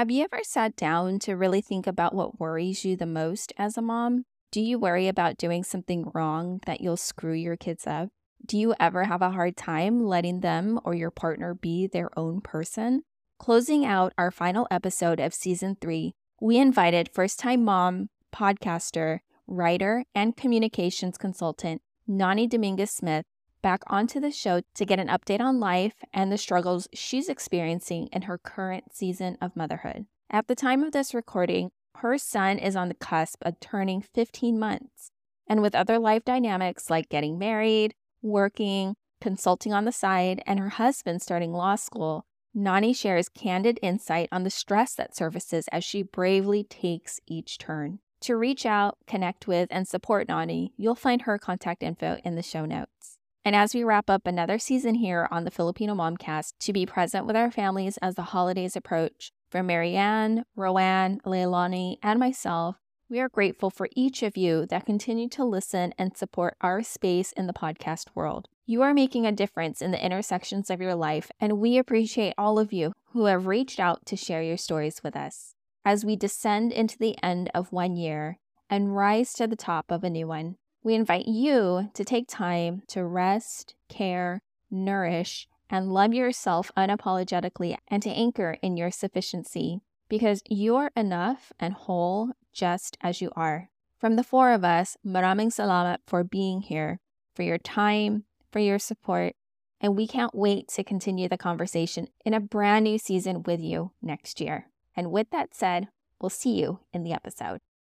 Have you ever sat down to really think about what worries you the most as a mom? Do you worry about doing something wrong that you'll screw your kids up? Do you ever have a hard time letting them or your partner be their own person? Closing out our final episode of season 3, we invited first-time mom, podcaster, writer, and communications consultant Nani Dominguez-Smith back onto the show to get an update on life and the struggles she's experiencing in her current season of motherhood. At the time of this recording, her son is on the cusp of turning 15 months. And with other life dynamics like getting married, working, consulting on the side, and her husband starting law school, Nani shares candid insight on the stress that surfaces as she bravely takes each turn. To reach out, connect with, and support Nani, you'll find her contact info in the show notes. And as we wrap up another season here on the Filipino Momcast, to be present with our families as the holidays approach, from Marianne, Roanne, Leilani, and myself, we are grateful for each of you that continue to listen and support our space in the podcast world. You are making a difference in the intersections of your life, and we appreciate all of you who have reached out to share your stories with us. As we descend into the end of one year and rise to the top of a new one, we invite you to take time to rest, care, nourish, and love yourself unapologetically and to anchor in your sufficiency, because you're enough and whole just as you are. From the four of us, maraming salamat for being here, for your time, for your support, and we can't wait to continue the conversation in a brand new season with you next year. And with that said, we'll see you in the episode.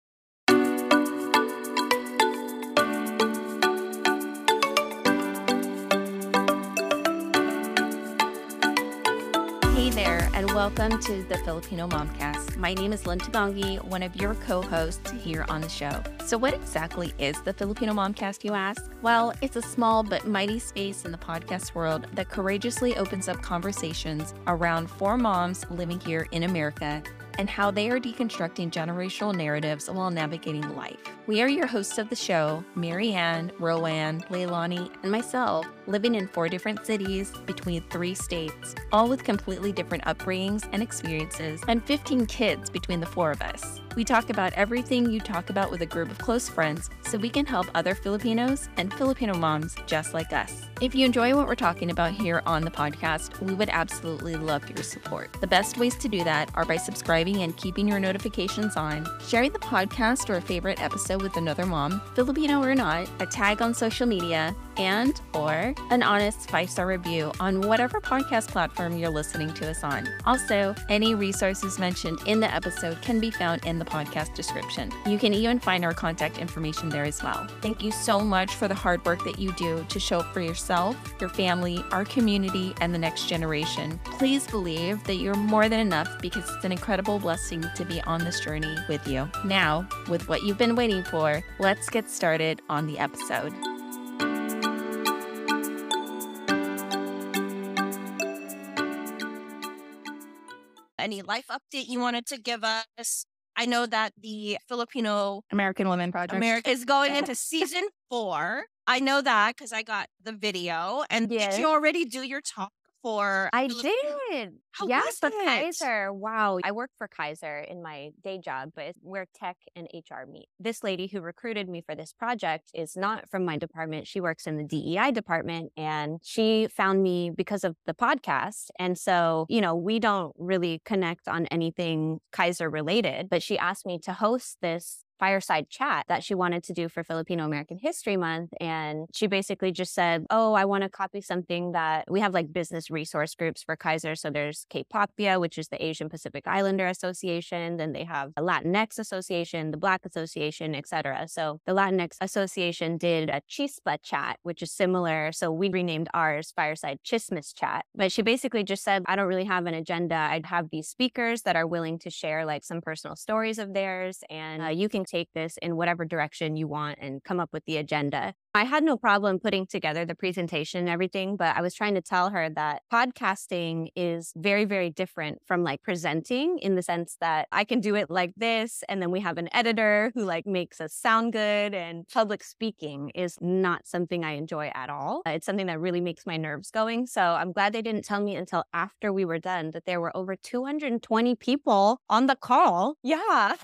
Hey there, and welcome to the Filipino Momcast. My name is Lynn Tabangi, one of your co-hosts here on the show. So what exactly is the Filipino Momcast, you ask? Well, it's a small but mighty space in the podcast world that courageously opens up conversations around four moms living here in America and how they are deconstructing generational narratives while navigating life. We are your hosts of the show, Marianne, Roanne, Leilani, and myself, living in 4 different cities between 3 states, all with completely different upbringings and experiences, and 15 kids between the 4 of us. We talk about everything you talk about with a group of close friends so we can help other Filipinos and Filipino moms just like us. If you enjoy what we're talking about here on the podcast, we would absolutely love your support. The best ways to do that are by subscribing and keeping your notifications on, sharing the podcast or a favorite episode with another mom, Filipino or not, a tag on social media, and or an honest 5-star review on whatever podcast platform you're listening to us on. Also, any resources mentioned in the episode can be found in the podcast description. You can even find our contact information there as well. Thank you so much for the hard work that you do to show up for yourself, your family, our community, and the next generation. Please believe that you're more than enough because it's an incredible blessing to be on this journey with you. Now, with what you've been waiting for, let's get started on the episode. Any life update you wanted to give us? I know that the Filipino American Women Project is going into season 4. I know that because I got the video. And Yes. did you already do your talk for I Filipino? did. How Yeah, was but it? Kaiser. Wow. I work for Kaiser in my day job, but it's where tech and HR meet. This lady who recruited me for this project is not from my department. She works in the DEI department, and she found me because of the podcast. And so, we don't really connect on anything Kaiser related, but she asked me to host this fireside chat that she wanted to do for Filipino American History Month. And she basically just said, oh, I want to copy something that we have, like business resource groups for Kaiser. So there's KPAPIA, which is the Asian Pacific Islander Association. Then they have a Latinx Association, the Black Association, etc. So the Latinx Association did a Chispa chat, which is similar. So we renamed ours Fireside Chismis Chat. But she basically just said, I don't really have an agenda. I'd have these speakers that are willing to share like some personal stories of theirs. And you can take this in whatever direction you want and come up with the agenda. I had no problem putting together the presentation and everything, but I was trying to tell her that podcasting is very, very different from like presenting, in the sense that I can do it like this, and then we have an editor who like makes us sound good, and public speaking is not something I enjoy at all. It's something that really makes my nerves going. So I'm glad they didn't tell me until after we were done that there were over 220 people on the call. Yeah.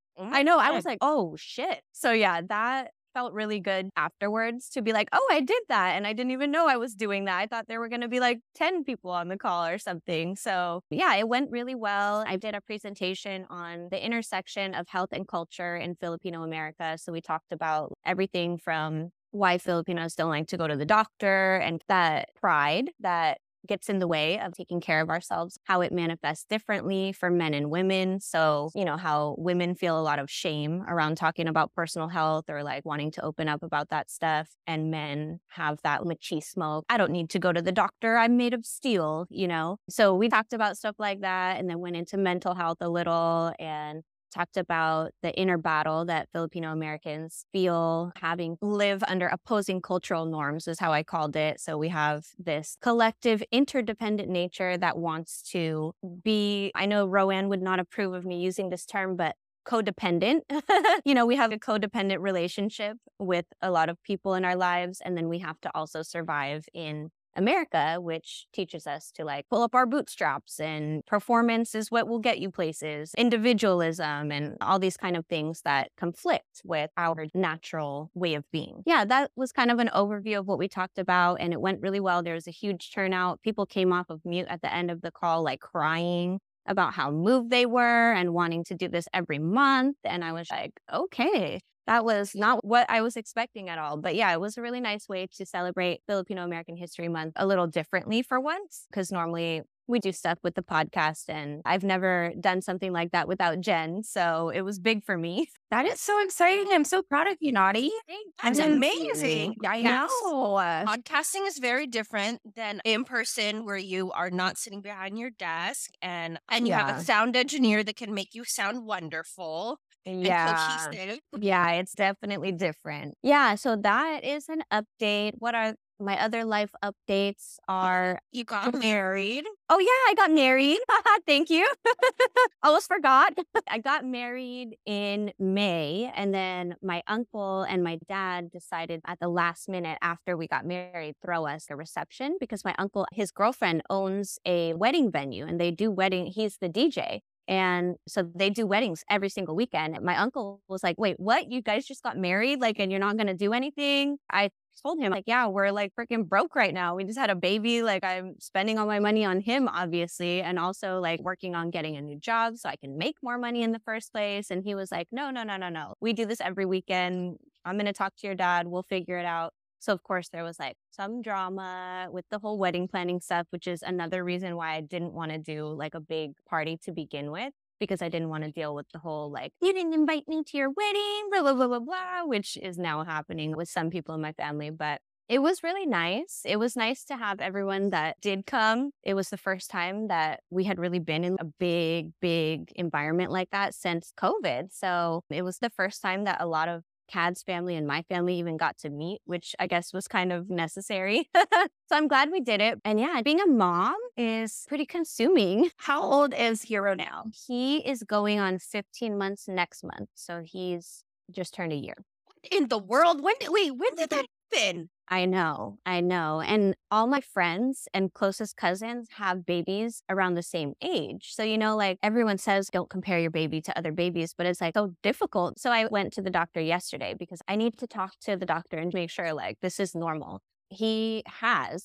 I know. I was like, oh shit. So yeah, that felt really good afterwards to be like, oh, I did that. And I didn't even know I was doing that. I thought there were going to be like 10 people on the call or something. So yeah, it went really well. I did a presentation on the intersection of health and culture in Filipino America. So we talked about everything from why Filipinos don't like to go to the doctor, and that pride that gets in the way of taking care of ourselves, how it manifests differently for men and women. So, you know, how women feel a lot of shame around talking about personal health or like wanting to open up about that stuff. And men have that machismo. I don't need to go to the doctor. I'm made of steel, you know? So we talked about stuff like that, and then went into mental health a little, and talked about the inner battle that Filipino Americans feel having live under opposing cultural norms, is how I called it. So we have this collective interdependent nature that wants to be, I know Roanne would not approve of me using this term, but codependent. You know, we have a codependent relationship with a lot of people in our lives, and then we have to also survive in America, which teaches us to like pull up our bootstraps, and performance is what will get you places, individualism, and all these kind of things that conflict with our natural way of being. Yeah, that was kind of an overview of what we talked about, and it went really well. There was a huge turnout. People came off of mute at the end of the call, like crying about how moved they were and wanting to do this every month. And I was like, okay. That was not what I was expecting at all. But yeah, it was a really nice way to celebrate Filipino American History Month a little differently for once, because normally we do stuff with the podcast, and I've never done something like that without Jen. So it was big for me. That is so exciting. I'm so proud of you, Naughty. That's amazing. I Yes. know. Podcasting is very different than in person, where you are not sitting behind your desk and you have Yeah. a sound engineer that can make you sound wonderful and Yeah. cohesive. Yeah, it's definitely different. Yeah, so that is an update. What are my other life updates are, You got married. oh yeah, I got married. Thank you. Almost forgot. I got married in May, and then my uncle and my dad decided at the last minute after we got married, throw us a reception, because my uncle, his girlfriend owns a wedding venue, and they do he's the DJ. And so they do weddings every single weekend. My uncle was like, wait, what? You guys just got married? Like, and you're not going to do anything? I told him, like, yeah, we're like freaking broke right now. We just had a baby. Like, I'm spending all my money on him, obviously. And also like working on getting a new job so I can make more money in the first place. And he was like, no. We do this every weekend. I'm going to talk to your dad. We'll figure it out. So of course there was like some drama with the whole wedding planning stuff, which is another reason why I didn't want to do like a big party to begin with, because I didn't want to deal with the whole like, you didn't invite me to your wedding, blah, blah, blah, blah, blah, which is now happening with some people in my family. But it was really nice. It was nice to have everyone that did come. It was the first time that we had really been in a big, big environment like that since COVID. So it was the first time that a lot of Cad's family and my family even got to meet, which I guess was kind of necessary. So I'm glad we did it. And yeah, being a mom is pretty consuming. How old is Hero now? He is going on 15 months next month. So he's just turned a year. In the world? When did that happen? I know. And all my friends and closest cousins have babies around the same age. So, you know, like everyone says, don't compare your baby to other babies, but it's like so difficult. So I went to the doctor yesterday because I need to talk to the doctor and make sure like this is normal. He has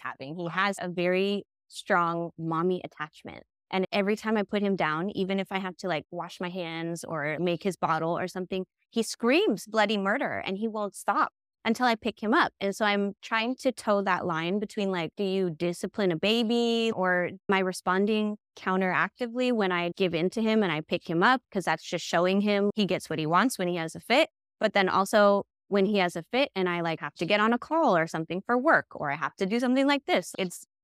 a very strong mommy attachment. And every time I put him down, even if I have to like wash my hands or make his bottle or something, he screams bloody murder and he won't stop until I pick him up. And so I'm trying to toe that line between like, do you discipline a baby, or am I responding counteractively when I give in to him and I pick him up? Because that's just showing him he gets what he wants when he has a fit. But then also when he has a fit and I like have to get on a call or something for work, or I have to do something like this, it's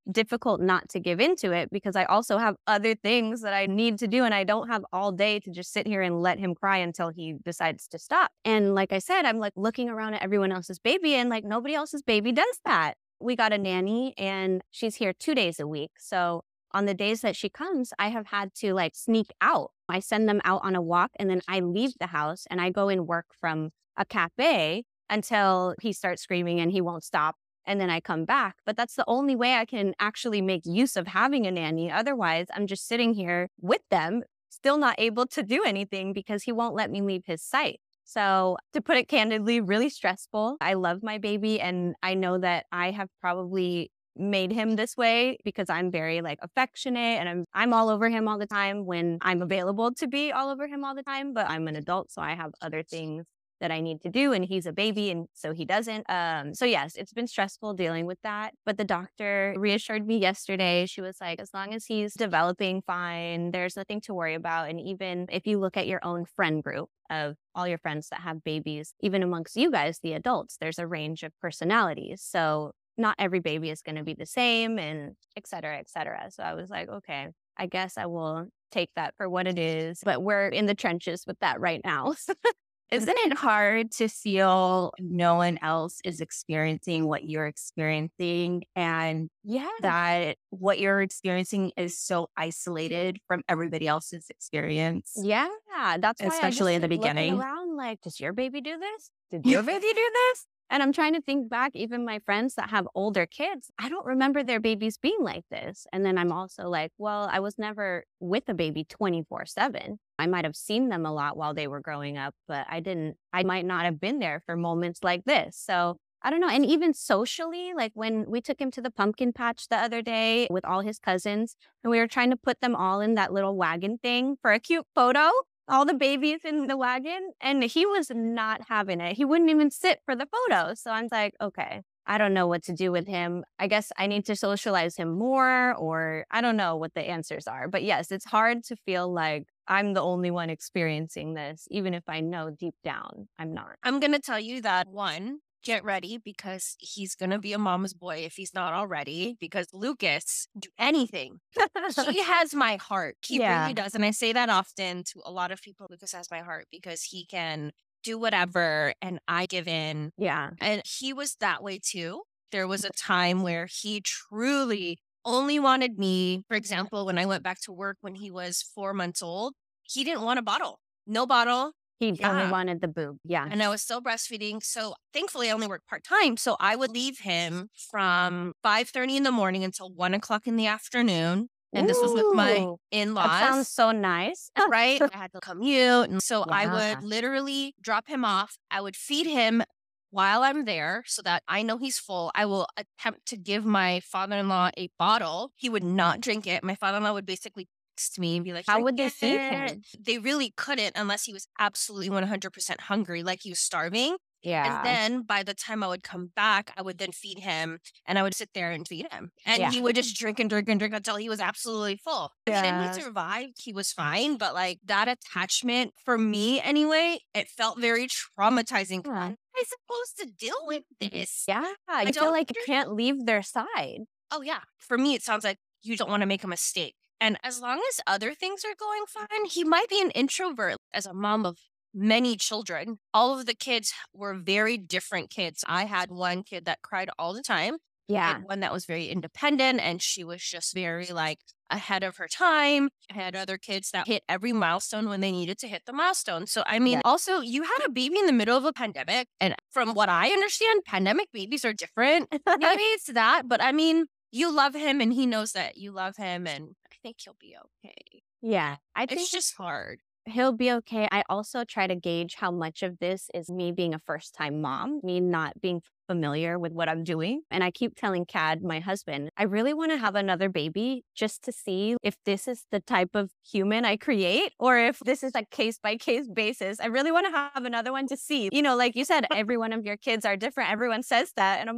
difficult not to give into it because I also have other things that I need to do. And I don't have all day to just sit here and let him cry until he decides to stop. And like I said, I'm like looking around at everyone else's baby and like nobody else's baby does that. We got a nanny and she's here 2 days a week. So on the days that she comes, I have had to like sneak out. I send them out on a walk and then I leave the house and I go and work from a cafe until he starts screaming and he won't stop. And then I come back. But that's the only way I can actually make use of having a nanny. Otherwise, I'm just sitting here with them, still not able to do anything because he won't let me leave his sight. So to put it candidly, really stressful. I love my baby and I know that I have probably made him this way because I'm very like affectionate and I'm all over him all the time when I'm available to be all over him all the time, but I'm an adult, so I have other things that I need to do and he's a baby and so he doesn't. So yes, it's been stressful dealing with that. But the doctor reassured me yesterday. She was like, as long as he's developing fine, there's nothing to worry about. And even if you look at your own friend group of all your friends that have babies, even amongst you guys, the adults, there's a range of personalities. So not every baby is going to be the same and et cetera, et cetera. So I was like, okay, I guess I will take that for what it is. But we're in the trenches with that right now. Isn't it hard to feel no one else is experiencing what you're experiencing and Yeah. that what you're experiencing is so isolated from everybody else's experience? Yeah. That's why Especially I in just the keep looking beginning. around like, does your baby do this? Did your baby do this? And I'm trying to think back, even my friends that have older kids, I don't remember their babies being like this. And then I'm also like, well, I was never with a baby 24/7. I might have seen them a lot while they were growing up, but I might not have been there for moments like this. So I don't know. And even socially, like when we took him to the pumpkin patch the other day with all his cousins, and we were trying to put them all in that little wagon thing for a cute photo, all the babies in the wagon, and he was not having it. He wouldn't even sit for the photo. So I'm like, okay, I don't know what to do with him. I guess I need to socialize him more, or I don't know what the answers are. But yes, it's hard to feel like I'm the only one experiencing this, even if I know deep down I'm not. I'm going to tell you that one, get ready because he's going to be a mama's boy if he's not already, because Lucas do anything. He has my heart. He Yeah. really does. And I say that often to a lot of people. Lucas has my heart because he can do whatever and I give in. Yeah. And he was that way too. There was a time where he truly only wanted me. For example, when I went back to work when he was 4 months old, he didn't want a bottle. No bottle. He Yeah. only wanted the boob. Yeah. And I was still breastfeeding. So thankfully I only worked part-time. So I would leave him from 5:30 in the morning until 1 o'clock in the afternoon. And this was with my Ooh, in-laws. that sounds so nice. Right? I had to commute. And so I Yeah. would literally drop him off. I would feed him while I'm there so that I know he's full. I will attempt to give my father-in-law a bottle. He would not drink it. My father-in-law would basically text me and be like, How "Drink would they feed it." him? They really couldn't unless he was absolutely 100% hungry, like he was starving. Yeah. And then by the time I would come back, I would then feed him and I would sit there and feed him. And Yeah. he would just drink and drink and drink until he was absolutely full. And Yeah. he survived. He was fine. But like that attachment for me anyway, it felt very traumatizing. Yeah. How am I supposed to deal with this? Yeah. You feel don't like you can't leave their side. Oh, yeah. For me, it sounds like you don't want to make a mistake. And as long as other things are going fine, he might be an introvert. As a mom of many children, all of the kids were very different kids. I had one kid that cried all the time. I Yeah. had one that was very independent and she was just very like ahead of her time. I had other kids that hit every milestone when they needed to hit the milestone. So, I mean, Yeah. also you had a baby in the middle of a pandemic. And from what I understand, pandemic babies are different. Maybe it's that, but I mean, you love him and he knows that you love him and I think he'll be okay. Yeah. I think It's just hard. he'll be okay. I also try to gauge how much of this is me being a first time mom, me not being familiar with what I'm doing. And I keep telling Cad, my husband, I really want to have another baby just to see if this is the type of human I create or if this is a case by case basis. I really want to have another one to see. You know, like you said, every one of your kids are different. Everyone says that. And I'm like,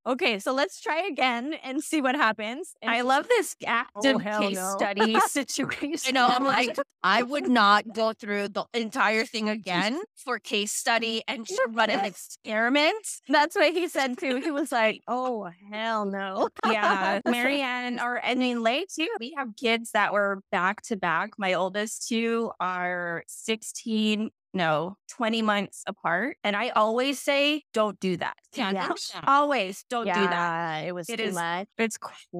okay, so let's try again and see what happens. And I love this active hell case no. study situation. I know. I'm like, I would not go through the entire thing again for case study and just run an experiment. that's what he said too. He was like, oh, hell no. Yeah, Marianne, Lay too. We have kids that were back to back. My oldest two are 20 months apart. And I always say, don't do that. Yeah, Yeah. Always don't do that. Yeah, it was It too is- much. It's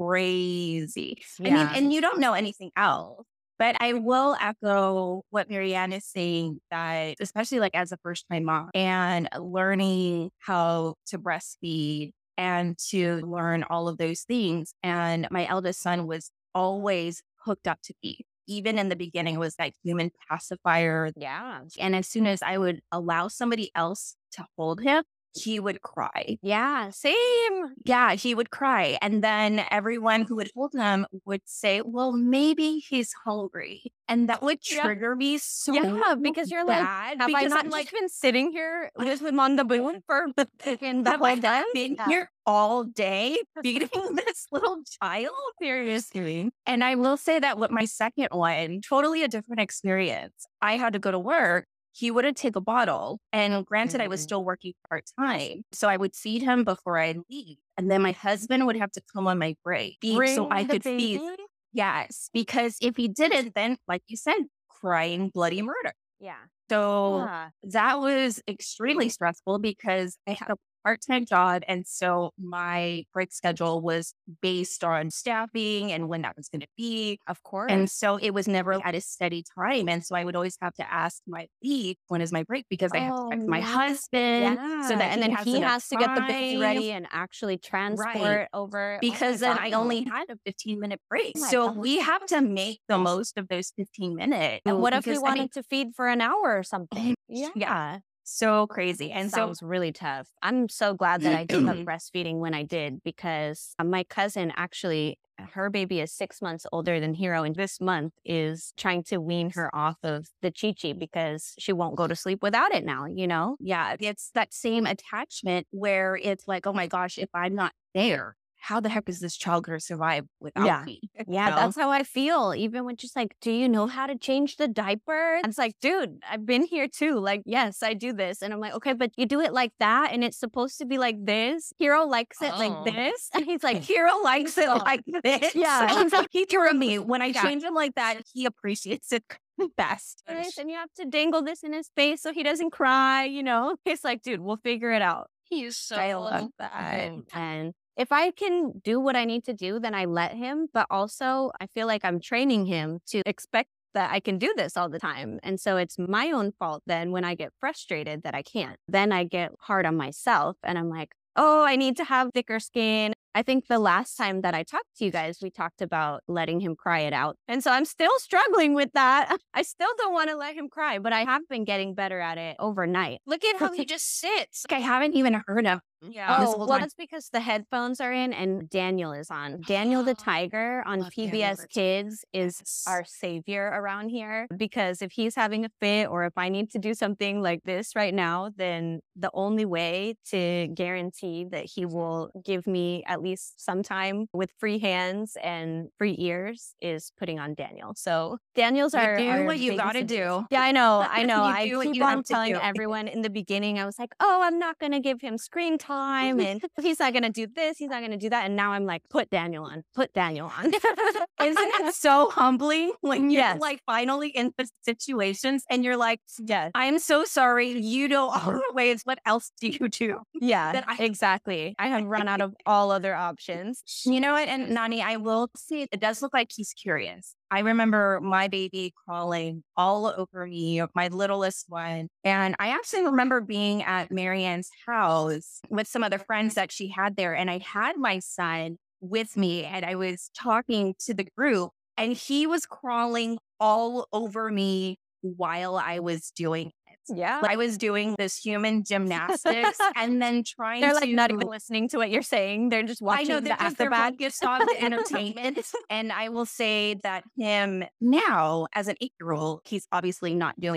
crazy. I Yeah. mean, and you don't know anything else. But I will echo what Marianne is saying, that especially like as a first time mom and learning how to breastfeed and to learn all of those things. And my eldest son was always hooked up to feed. Even in the beginning, it was like human pacifier. Yeah. And as soon as I would allow somebody else to hold him, he would cry. Yeah, same. Yeah, he would cry. And then everyone who would hold him would say, well, maybe he's hungry. And that would Yeah. trigger me so Yeah, because you're like, bad. have I because not I'm like been sitting here with him on the boon for freaking the have whole I day? been Yeah. here all day feeding this little child? Seriously. And I will say that with my second one, totally a different experience. I had to go to work. He wouldn't take a bottle. And granted, I was still working part-time. So I would feed him before I leave. And then my husband would have to come on my break so I Bring the could feed. baby? Yes, because if he didn't, then like you said, crying bloody murder. Yeah. So Yeah. that was extremely stressful because I had a part-time job. And so my break schedule was based on staffing and when that was going to be. Of course. And so it was never at a steady time. And so I would always have to ask my lead, when is my break? Because I have to text my no. husband. Yeah. So that and then he enough has to get the baby time. ready and actually transport over. Because oh my then I God. only had a 15-minute break. Oh my So God. we have to make the most of those 15 minutes. And what if we because, I mean, wanted to feed for an hour or something? yeah. So crazy. And so Sounds really tough. I'm so glad that I gave up breastfeeding when I did, because my cousin actually, her baby is 6 months older than Hero, and this month is trying to wean her off of the Chi-Chi because she won't go to sleep without it now, you know? yeah, it's that same attachment where it's like, oh my gosh, if I'm not there, how the heck is this child going to survive without Yeah. me? Yeah, You know? that's how I feel. Even when she's like, do you know how to change the diaper? And it's like, dude, I've been here too. Like, yes, I do this. And I'm like, okay, but you do it like that. And it's supposed to be like this. Hero likes it Oh. like this. And he's like, Hero likes it like this. Yeah. He threw me. When I Yeah. change him like that, he appreciates it best. nice, and you have to dangle this in his face so he doesn't cry, you know? It's like, dude, we'll figure it out. He's so I love that. And if I can do what I need to do, then I let him. But also, I feel like I'm training him to expect that I can do this all the time. And so it's my own fault then when I get frustrated that I can't. Then I get hard on myself and I'm like, oh, I need to have thicker skin. I think the last time that I talked to you guys, we talked about letting him cry it out. And so I'm still struggling with that. I still don't want to let him cry, but I have been getting better at it overnight. Look at how he just sits. I haven't even heard of Yeah. this Oh, whole well, time. that's because the headphones are in and Daniel is on. Daniel the Tiger on Love Daniel PBS the Kids is Yes. our savior around here, because if he's having a fit or if I need to do something like this right now, then the only way to guarantee that he will give me at least some time with free hands and free ears is putting on Daniel. So Daniel's You our do what you baby gotta sister. do. Yeah, I know. I know. You I do what keep you have on to telling do. everyone in the beginning, I was like, oh, I'm not going to give him screen time and he's not going to do this. He's not going to do that. And now I'm like, put Daniel on. Put Daniel on. Isn't it so humbling when you're Yes. like finally in the situations and you're like, Yes. I am so sorry. You know all the ways. What else do you do? Yeah, That I- exactly. I have run out of all other options. You know what? And Nani, I will say it does look like he's curious. I remember my baby crawling all over me, my littlest one. And I actually remember being at Marianne's house with some other friends that she had there. And I had my son with me and I was talking to the group and he was crawling all over me while I was doing it. Yeah. I was doing this human gymnastics and then trying They're to like not even listening to what you're saying. They're just I watching know the that after they're bad. focused on the entertainment. And I will say that him now, as an 8-year-old, he's obviously not doing that.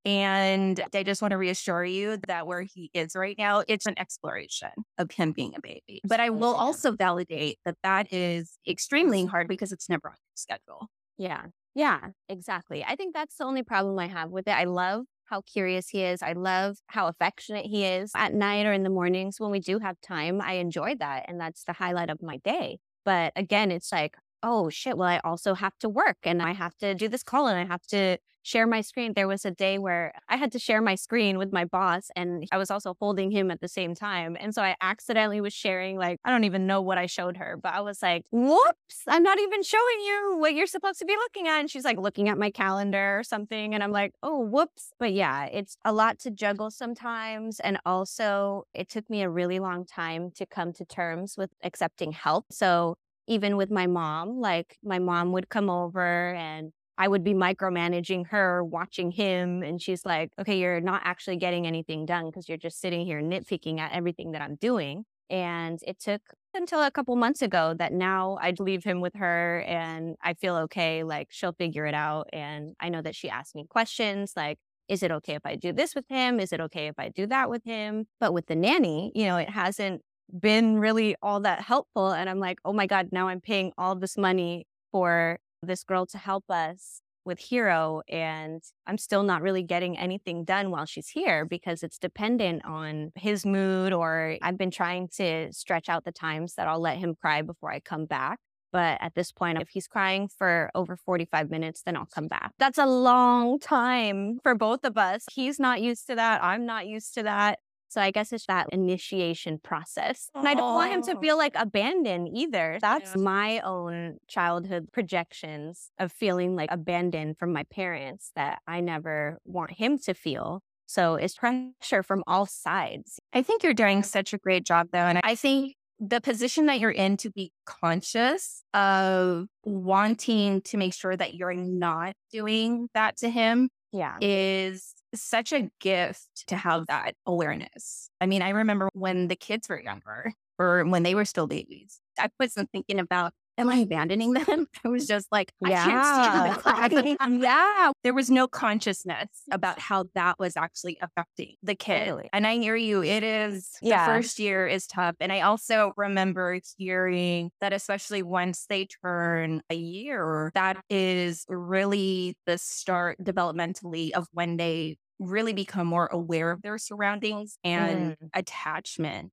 And I just want to reassure you that where he is right now, it's an exploration of him being a baby. But I will also validate that that is extremely hard because it's never on your schedule. Yeah. Yeah, exactly. I think that's the only problem I have with it. I love how curious he is. I love how affectionate he is at night or in the mornings when we do have time. I enjoy that. And that's the highlight of my day. But again, it's like, oh shit, well, I also have to work and I have to do this call and I have to share my screen. There was a day where I had to share my screen with my boss and I was also holding him at the same time. And so I accidentally was sharing, like, I don't even know what I showed her, but I was like, whoops, I'm not even showing you what you're supposed to be looking at. And she's like looking at my calendar or something. And I'm like, oh, whoops. But yeah, it's a lot to juggle sometimes. And also it took me a really long time to come to terms with accepting help. So even with my mom, like my mom would come over and I would be micromanaging her, watching him. And she's like, okay, you're not actually getting anything done because you're just sitting here nitpicking at everything that I'm doing. And it took until a couple months ago that now I'd leave him with her and I feel okay. Like she'll figure it out. And I know that she asks me questions like, is it okay if I do this with him? Is it okay if I do that with him? But with the nanny, it hasn't been really all that helpful. And I'm like, oh my God, now I'm paying all this money for this girl to help us with Hero. And I'm still not really getting anything done while she's here because it's dependent on his mood, or I've been trying to stretch out the times that I'll let him cry before I come back. But at this point, if he's crying for over 45 minutes, then I'll come back. That's a long time for both of us. He's not used to that. I'm not used to that. So I guess it's that initiation process. And I don't want him to feel like abandoned either. That's my own childhood projections of feeling like abandoned from my parents that I never want him to feel. So it's pressure from all sides. I think you're doing such a great job, though. And I think the position that you're in to be conscious of wanting to make sure that you're not doing that to him is such a gift to have that awareness. I mean, I remember when the kids were younger or when they were still babies, I wasn't thinking about, am I abandoning them? I was just like, I can't stand them. Yeah. There was no consciousness about how that was actually affecting the kid. Really? And I hear you. It is, the first year is tough. And I also remember hearing that especially once they turn a year, that is really the start developmentally of when they really become more aware of their surroundings and attachment.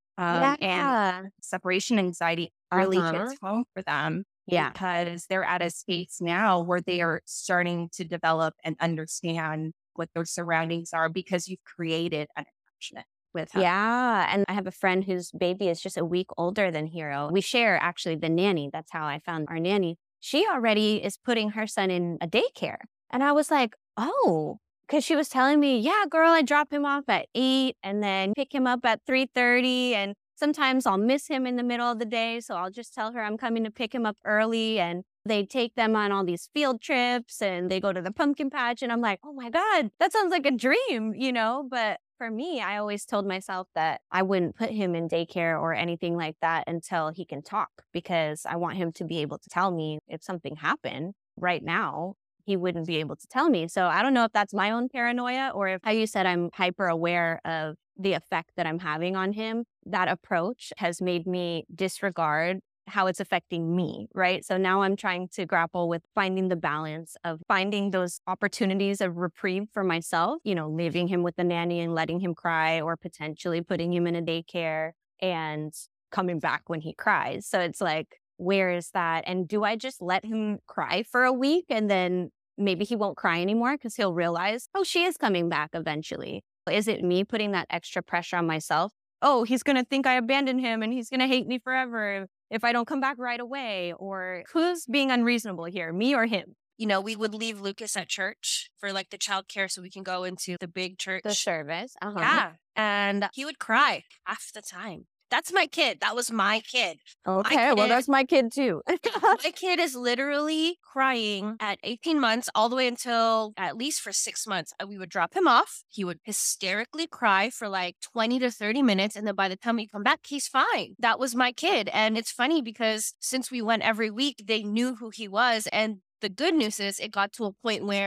And separation anxiety really hits home for them. Yeah. Because they're at a space now where they are starting to develop and understand what their surroundings are because you've created an attachment with them. Yeah. And I have a friend whose baby is just a week older than Hero. We share actually the nanny. That's how I found our nanny. She already is putting her son in a daycare. And I was like, oh, because she was telling me, yeah, girl, I drop him off at 8 and then pick him up at 3:30. And sometimes I'll miss him in the middle of the day. So I'll just tell her I'm coming to pick him up early. And they take them on all these field trips and they go to the pumpkin patch. And I'm like, oh my God, that sounds like a dream, But for me, I always told myself that I wouldn't put him in daycare or anything like that until he can talk, because I want him to be able to tell me if something happened right now. He wouldn't be able to tell me. So I don't know if that's my own paranoia or if, how you said, I'm hyper aware of the effect that I'm having on him. That approach has made me disregard how it's affecting me, right? So now I'm trying to grapple with finding the balance of finding those opportunities of reprieve for myself, leaving him with the nanny and letting him cry, or potentially putting him in a daycare and coming back when he cries. So it's like, where is that? And do I just let him cry for a week and then maybe he won't cry anymore because he'll realize, oh, she is coming back eventually? Is it me putting that extra pressure on myself? Oh, he's going to think I abandoned him and he's going to hate me forever if I don't come back right away. Or who's being unreasonable here, me or him? We would leave Lucas at church for like the childcare so we can go into the big church. The service. Yeah. And he would cry half the time. That's my kid. That was my kid. Okay, well, that's my kid too. My kid is literally crying at 18 months all the way until at least for 6 months. We would drop him off. He would hysterically cry for like 20 to 30 minutes. And then by the time we come back, he's fine. That was my kid. And it's funny because since we went every week, they knew who he was. And the good news is it got to a point where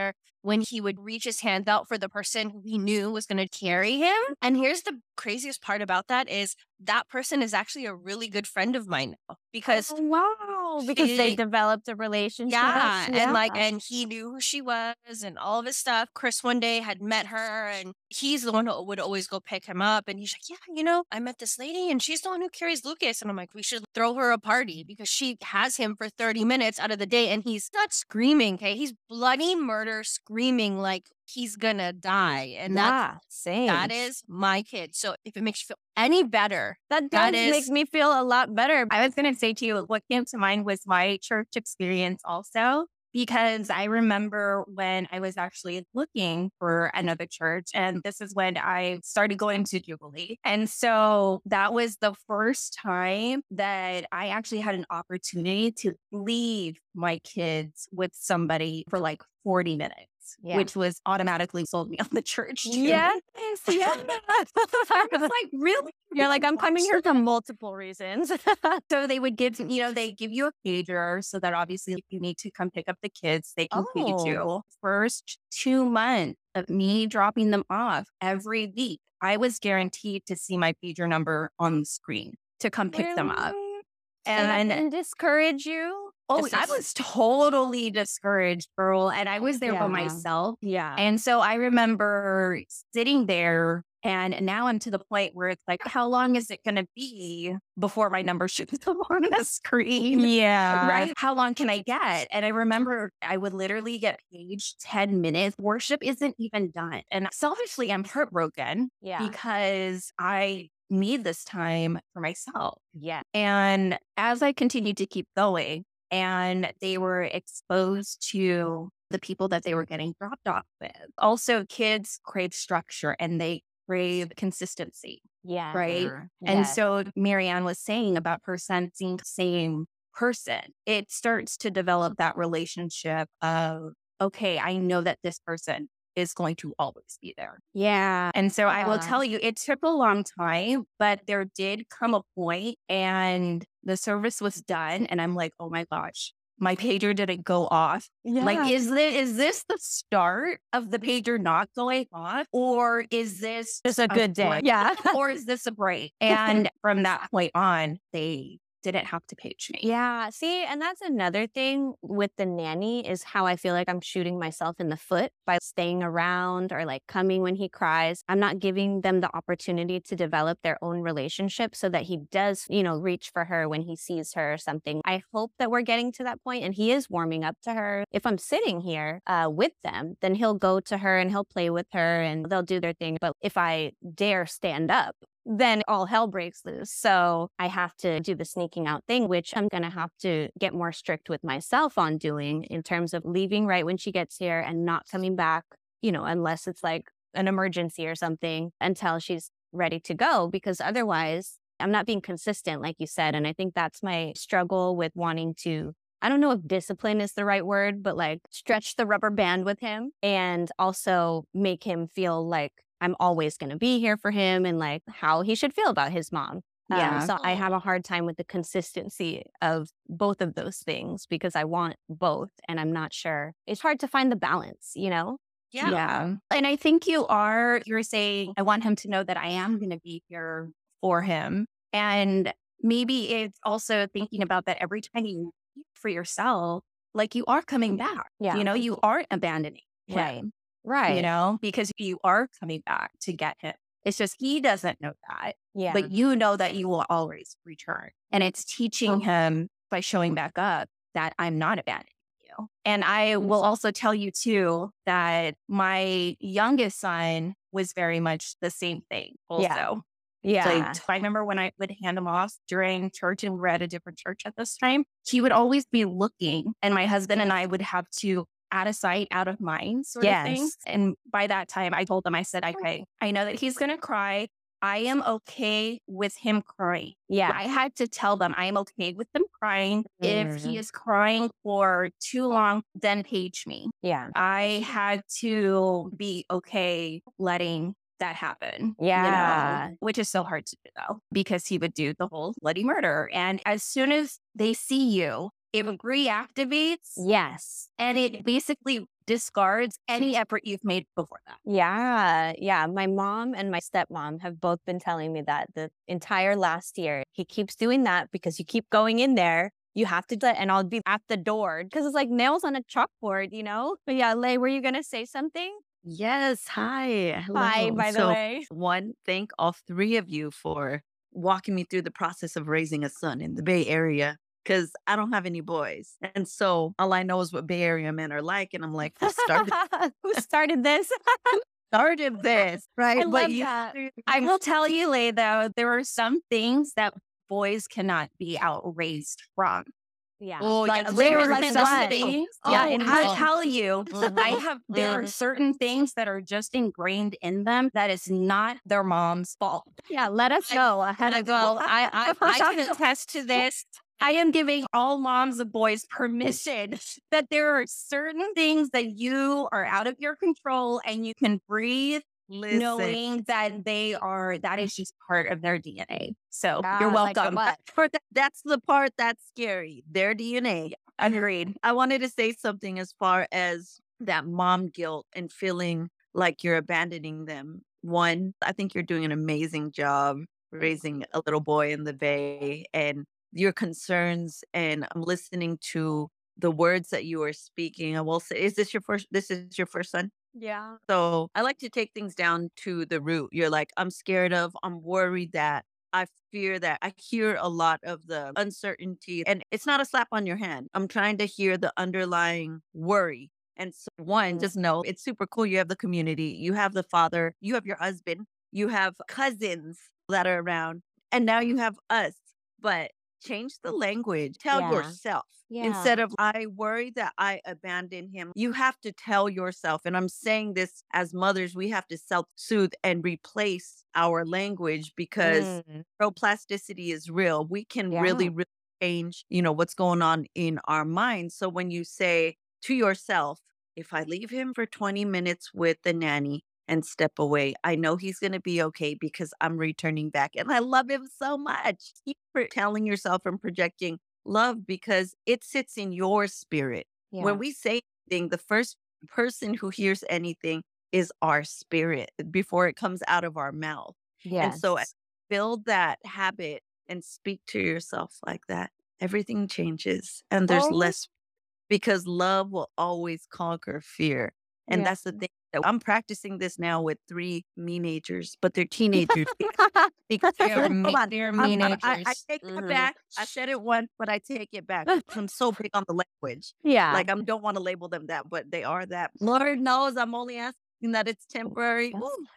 when he would reach his hand out for the person who he knew was going to carry him. And here's the craziest part about that is that person is actually a really good friend of mine now because Oh, wow. Because they developed a relationship. yeah, and he knew who she was and all of his stuff. Chris one day had met her, and he's the one who would always go pick him up. And he's like, yeah, I met this lady, and she's the one who carries Lucas. And I'm like, we should throw her a party because she has him for 30 minutes out of the day, and he's not screaming, okay? He's bloody murder screaming like he's gonna die. And that is my kid. So if it makes you feel any better, that makes me feel a lot better. I was going to say to you, what came to mind was my church experience also, because I remember when I was actually looking for another church, and this is when I started going to Jubilee. And so that was the first time that I actually had an opportunity to leave my kids with somebody for like 40 minutes. Yeah. Which was automatically sold me on the church. Too. Yes. Yeah. I was like, really? You're like, I'm coming here for multiple reasons. So they would give, they give you a pager so that obviously if you need to come pick up the kids, they can page you. First 2 months of me dropping them off every week, I was guaranteed to see my pager number on the screen to come pick them up. And discourage you? Oh, I was totally discouraged, girl. And I was there by myself. Yeah. And so I remember sitting there, and now I'm to the point where it's like, how long is it going to be before my number shows up on the screen? Yeah. Right? How long can I get? And I remember I would literally get paged 10 minutes. Worship isn't even done. And selfishly, I'm heartbroken because I need this time for myself. Yeah. And as I continued to keep going, and they were exposed to the people that they were getting dropped off with. Also, kids crave structure and they crave consistency. Yeah. Right. And so Marianne was saying about her sensing the same person. It starts to develop that relationship of, okay, I know that this person is going to always be there. Yeah. And so I will tell you, it took a long time, but there did come a point and the service was done. And I'm like, oh my gosh, my pager didn't go off. Yeah. Like, is this the start of the pager not going off? Or is this just a good day? Break? Yeah. Or is this a break? And from that point on, they didn't have to page me. Yeah. See, and that's another thing with the nanny is how I feel like I'm shooting myself in the foot by staying around or like coming when he cries. I'm not giving them the opportunity to develop their own relationship so that he does, reach for her when he sees her or something. I hope that we're getting to that point and he is warming up to her. If I'm sitting here with them, then he'll go to her and he'll play with her and they'll do their thing. But if I dare stand up, then all hell breaks loose. So I have to do the sneaking out thing, which I'm going to have to get more strict with myself on doing in terms of leaving right when she gets here and not coming back, unless it's like an emergency or something until she's ready to go, because otherwise I'm not being consistent, like you said. And I think that's my struggle with wanting to, I don't know if discipline is the right word, but like stretch the rubber band with him and also make him feel like I'm always going to be here for him and like how he should feel about his mom. So I have a hard time with the consistency of both of those things because I want both and I'm not sure. It's hard to find the balance, Yeah. And I think you're saying, I want him to know that I am going to be here for him. And maybe it's also thinking about that every time you eat for yourself, like you are coming back. Yeah. You aren't abandoning him. Right. Because you are coming back to get him. It's just he doesn't know that. Yeah. But you know that you will always return. And it's teaching him by showing back up that I'm not abandoning you. And I will also tell you too that my youngest son was very much the same thing also. Yeah. Like, I remember when I would hand him off during church and we're at a different church at this time, he would always be looking and my husband and I would have to out of sight, out of mind sort of thing. And by that time, I told them, I said, okay, I know that he's going to cry. I am okay with him crying. Yeah. I had to tell them I am okay with them crying. If he is crying for too long, then page me. Yeah. I had to be okay letting that happen. Yeah. Which is so hard to do though, because he would do the whole bloody murder. And as soon as they see you, it reactivates Yes. and it basically discards any effort you've made before that. Yeah. Yeah. My mom and my stepmom have both been telling me that the entire last year. He keeps doing that because you keep going in there. You have to do it, and I'll be at the door because it's like nails on a chalkboard, you know? But yeah, Lay, were you going to say something? Yes. Hi. Hi, Hello. by the way. One, thank all three of you for walking me through the process of raising a son in the Bay Area because I don't have any boys. And so all I know is what Bay Area men are like. And I'm like, Who started this? started this, right? I love that. I will tell you, Lay, though, there are some things that boys cannot be outraised from. Yeah. Oh, Like yeah. there are like some what? things. Oh, Yeah, and how- I'll tell you, there are Mhm. certain things that are just ingrained in them that is not their mom's fault. Yeah. Let us know ahead of Well, I can attest to this. I am giving all moms of boys permission that there are certain things that you are out of your control and you can breathe Listen. knowing that that is just part of their DNA. So Yeah, you're like welcome. what? That's the part that's scary. Their DNA. Agreed. I wanted to say something as far as that mom guilt and feeling like you're abandoning them. One, I think you're doing an amazing job raising a little boy in the Bay and your concerns. And I'm listening to the words that you are speaking. I will say, this is your first son? Yeah. So I like to take things down to the root. You're like, I'm scared of, I'm worried that, I fear that. I hear a lot of the uncertainty, and it's not a slap on your hand. I'm trying to hear the underlying worry. And so, one, just know it's super cool. You have the community, you have the father, you have your husband, you have cousins that are around, and now you have us. But change the language. Tell Yeah. yourself. Yeah. Instead of, I worry that I abandon him, you have to tell yourself. And I'm saying this as mothers, we have to self soothe and replace our language because neuroplasticity is real. We can really, Yeah. really change, what's going on in our minds. So when you say to yourself, if I leave him for 20 minutes with the nanny and step away, I know he's going to be okay because I'm returning back. And I love him so much. Keep telling yourself and projecting love because it sits in your spirit. Yeah. When we say anything, the first person who hears anything is our spirit before it comes out of our mouth. Yes. And so build that habit and speak to yourself like that. Everything changes and there's less because love will always conquer fear. And Yeah. that's the thing. I'm practicing this now with 3 teenagers, but they're teenagers. Because They're hold on. they're I teenagers. take it back. I said it once, but I take it back. Because I'm so big on the language. Yeah. Like I don't want to label them that, but they are that. Lord knows I'm only asking that it's temporary. Ooh.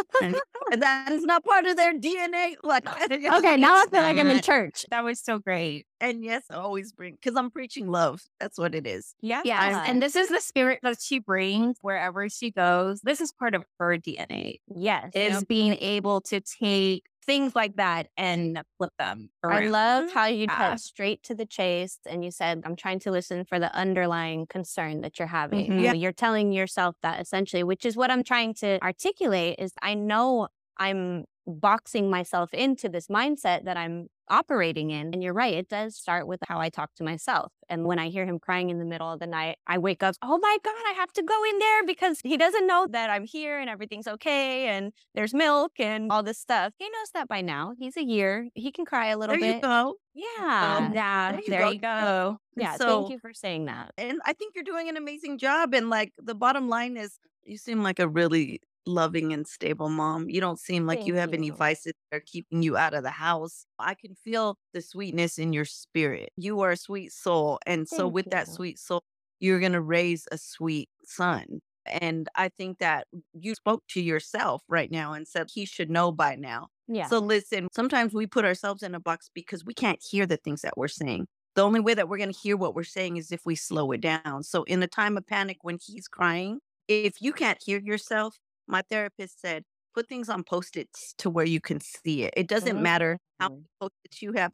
And that is not part of their DNA. Like, Okay, now I feel like I'm in not. church. That was so great. and yes, I always bring because I'm preaching love. That's what it is. Yeah. And this is the spirit that she brings wherever she goes. This is part of her DNA, Yes. is being able to take things like that and flip them around. I love how you Yeah. cut straight to the chase and you said, I'm trying to listen for the underlying concern that you're having. Mhm. You know, you're telling yourself that essentially, which is what I'm trying to articulate is I know I'm boxing myself into this mindset that I'm operating in. And you're right. It does start with how I talk to myself. And when I hear him crying in the middle of the night, I wake up, oh my God, I have to go in there because he doesn't know that I'm here and everything's okay. And there's milk and all this stuff. He knows that by now. He's a year. He can cry a little There you bit. go. Yeah. Yeah, you there go. you go. And Yeah. so- Thank you for saying that. And I think you're doing an amazing job. And like the bottom line is, you seem like a really loving and stable mom. You don't seem like you Thank have any you. vices that are keeping you out of the house. I can feel the sweetness in your spirit. You are a sweet soul. And so Thank with that you. sweet soul, you're going to raise a sweet son. And I think that you spoke to yourself right now and said he should know by now. Yeah. So listen, sometimes we put ourselves in a box because we can't hear the things that we're saying. The only way that we're going to hear what we're saying is if we slow it down. So in a time of panic when he's crying, if you can't hear yourself, my therapist said, put things on Post-its to where you can see it. It doesn't matter how many Post-its you have. Oh,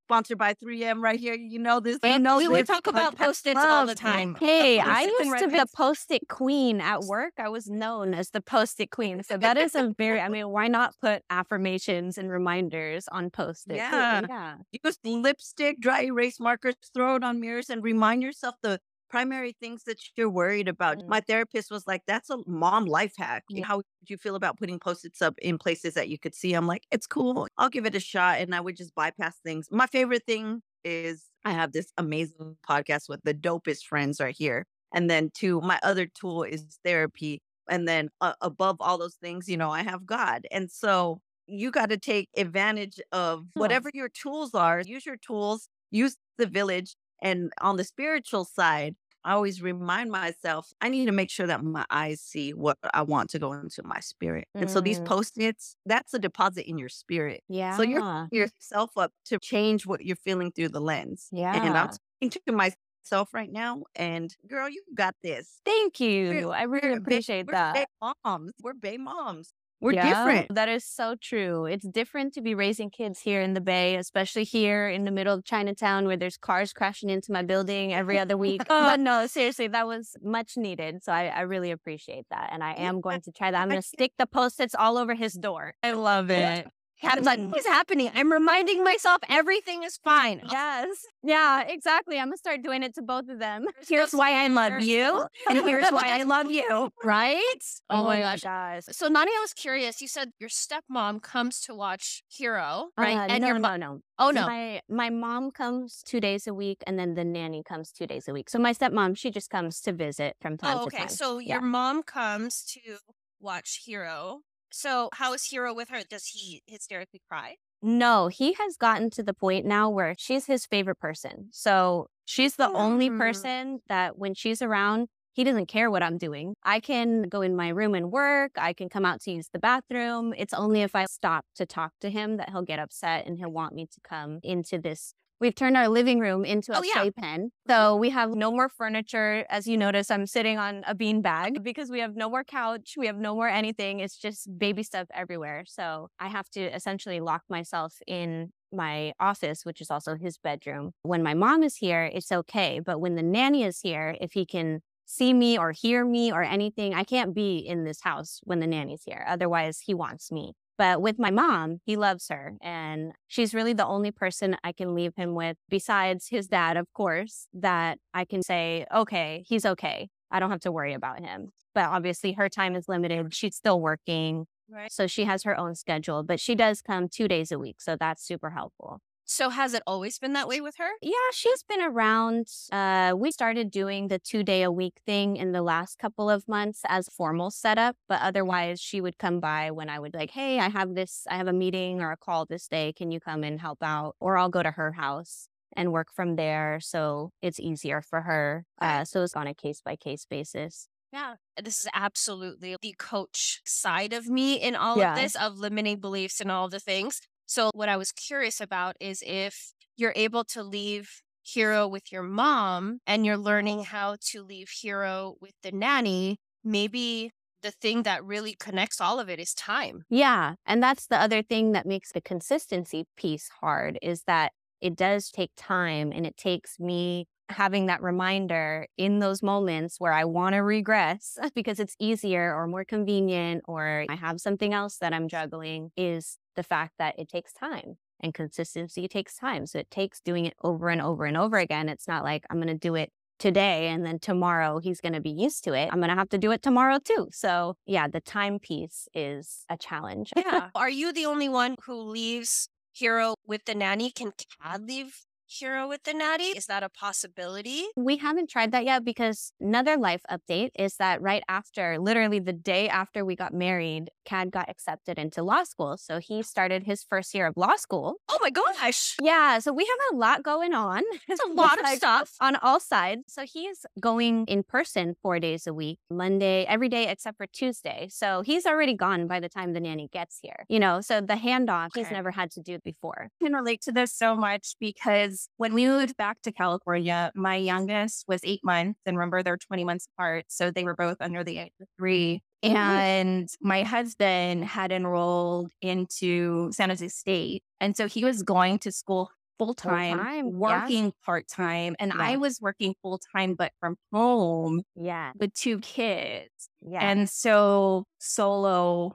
Sponsored by 3M right here. You know this. We this would talk about podcast Post-its all the loves time. Hey, I Post-its and used to red be the pens. Post-it queen at work. I was known as the Post-it queen. So that is a very, I mean, why not put affirmations and reminders on Post-it? Yeah. Yeah. Use lipstick, dry erase markers, throw it on mirrors, and remind yourself the primary things that you're worried about. Mm. My therapist was like, that's a mom life hack. Yeah. How would you feel about putting Post-its up in places that you could see? I'm like, it's cool. I'll give it a shot. And I would just bypass things. My favorite thing is I have this amazing podcast with the dopest friends right here. And then my other tool is therapy. And then above all those things, I have God. And so you got to take advantage of whatever your tools are. Use your tools, use the village. And on the spiritual side, I always remind myself, I need to make sure that my eyes see what I want to go into my spirit. And so these Post-its, that's a deposit in your spirit. So you're Yeah. setting yourself up to change what you're feeling through the lens. And I'm Yeah. talking to myself right now. And girl, you got this. Thank you. I really We're appreciate We're that. bae moms. We're bae moms. We're Yeah, different. that is so true. It's different to be raising kids here in the Bay, especially here in the middle of Chinatown where there's cars crashing into my building every other week. But no, seriously, that was much needed. So I really appreciate that. And I am going to try that. I'm going to stick the Post-its all over his door. I love it. Cad's like, what's happening? I'm reminding myself everything is fine. Yes. Yeah, exactly. I'm going to start doing it to both of them. Here's why I love you, and here's why I love you. Right? Oh my gosh. So Nani, I was curious. You said your stepmom comes to watch Hero, right? And your no. Oh no. My mom comes 2 days a week, and then the nanny comes 2 days a week. So my stepmom, she just comes to visit from time to time. So your mom comes to watch Hero. So how is Hero with her? Does he hysterically cry? No, he has gotten to the point now where she's his favorite person. So she's the only person that when she's around, he doesn't care what I'm doing. I can go in my room and work. I can come out to use the bathroom. It's only if I stop to talk to him that he'll get upset and he'll want me to come into this. We've turned our living room into a playpen. So we have no more furniture. As you notice, I'm sitting on a beanbag because we have no more couch. We have no more anything. It's just baby stuff everywhere. So I have to essentially lock myself in my office, which is also his bedroom. When my mom is here, it's okay. But when the nanny is here, if he can see me or hear me or anything, I can't be in this house when the nanny's here. Otherwise, he wants me. But with my mom, he loves her. And she's really the only person I can leave him with, besides his dad, of course, that I can say, okay, he's okay. I don't have to worry about him. But obviously her time is limited. She's still working. Right. So she has her own schedule, but she does come 2 days a week. So that's super helpful. So has it always been that way with her? Yeah, she's been around. We started doing the 2-day-a-week thing in the last couple of months as formal setup, but otherwise she would come by when I would like, hey, I have a meeting or a call this day. Can you come and help out? Or I'll go to her house and work from there. So it's easier for her. So it's on a case-by-case basis. Yeah, this is absolutely the coach side of me in all of this, of limiting beliefs and all the things. So what I was curious about is if you're able to leave Hero with your mom and you're learning how to leave Hero with the nanny, maybe the thing that really connects all of it is time. Yeah. And that's the other thing that makes the consistency piece hard is that it does take time and it takes me having that reminder in those moments where I want to regress because it's easier or more convenient or I have something else that I'm juggling is the fact that it takes time and consistency takes time. So it takes doing it over and over and over again. It's not like I'm going to do it today and then tomorrow he's going to be used to it. I'm going to have to do it tomorrow too. So yeah, the time piece is a challenge. Yeah. Are you the only one who leaves Hero with the nanny? Can Cad leave Hero with the nanny? Is that a possibility? We haven't tried that yet because another life update is that right after, literally the day after we got married, Cad got accepted into law school. So he started his first year of law school. Oh my gosh. Yeah, so we have a lot going on. It's a lot of stuff on all sides. So he's going in person 4 days a week, Monday, every day except for Tuesday. So he's already gone by the time the nanny gets here. So the handoff, he's never had to do before. I can relate to this so much because when we moved back to California, my youngest was 8 months. And remember, they're 20 months apart. So they were both under the age of 3. And my husband had enrolled into San Jose State. And so he was going to school full-time, Full-time, yeah. working part-time, and I Yeah. was working full-time, but from home Yeah. with 2 kids. Yeah. And so solo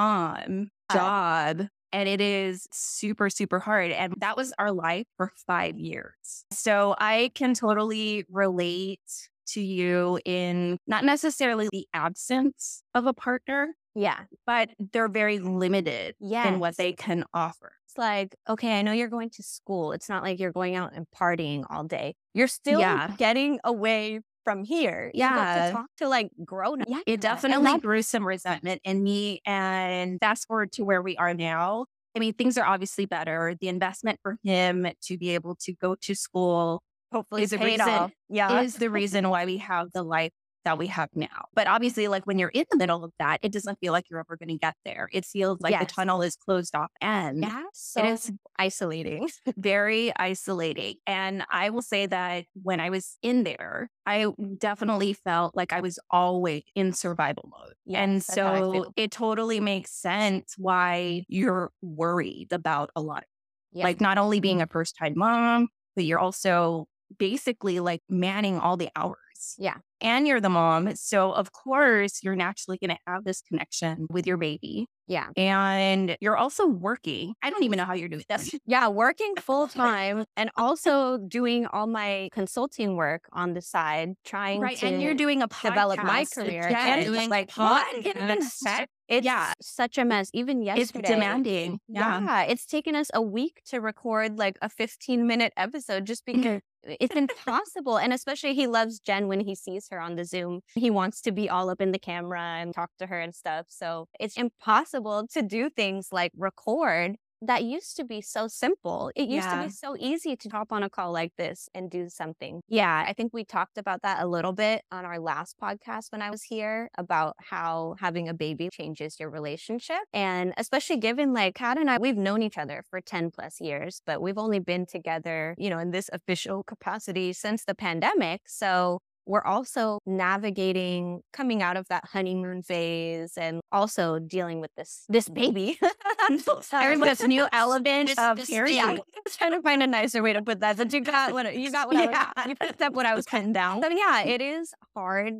mom job, and it is super, super hard. And that was our life for 5 years. So I can totally relate to you in not necessarily the absence of a partner, Yeah. but they're very limited in what Yes. they can offer. It's like, okay, I know you're going to school. It's not like you're going out and partying all day. You're still Yeah. getting away from here. You get Yeah. to talk to like grown ups. Yeah. It And definitely that, grew some resentment in me. And fast forward to where we are now. I mean, things are obviously better. The investment for him to be able to go to school hopefully is the paid reason off. Yeah. is the reason why we have the life that we have now. But obviously, like when you're in the middle of that, it doesn't feel like you're ever going to get there. It feels like the Yes. tunnel is closed off, and Yeah. So it is isolating. very isolating. And I will say that when I was in there, I definitely felt like I was always in survival mode. And Yes, that's how I so feel. it totally makes sense why you're worried about a lot. Yeah. Like not only being a first time mom, but you're also basically like manning all the hours. Yeah. And you're the mom. So of course you're naturally going to have this connection with your baby. Yeah. And you're also working. I don't even know how you're doing this. Yeah. Working full time and also doing all my consulting work on the side, trying Right. to And you're doing a develop my podcast career again, and doing like podcasts. it's Yeah. such a mess. Even It's yesterday. demanding. Yeah. It's taken us a week to record like a 15-minute episode just because it's impossible. And especially he loves Jen when he sees her on the Zoom. He wants to be all up in the camera and talk to her and stuff. So it's impossible to do things like record. That used to be so simple. It used to Yeah. be so easy to hop on a call like this and do something. Yeah, I think we talked about that a little bit on our last podcast when I was here about how having a baby changes your relationship. And especially given like Kat and I, we've known each other for 10 plus years, but we've only been together, in this official capacity since the pandemic. So we're also navigating coming out of that honeymoon phase and also dealing with this baby. Everybody's new element This- of this period. thing. I was trying to find a nicer way to put that. But you got what you picked up what I was putting down. So yeah, it is hard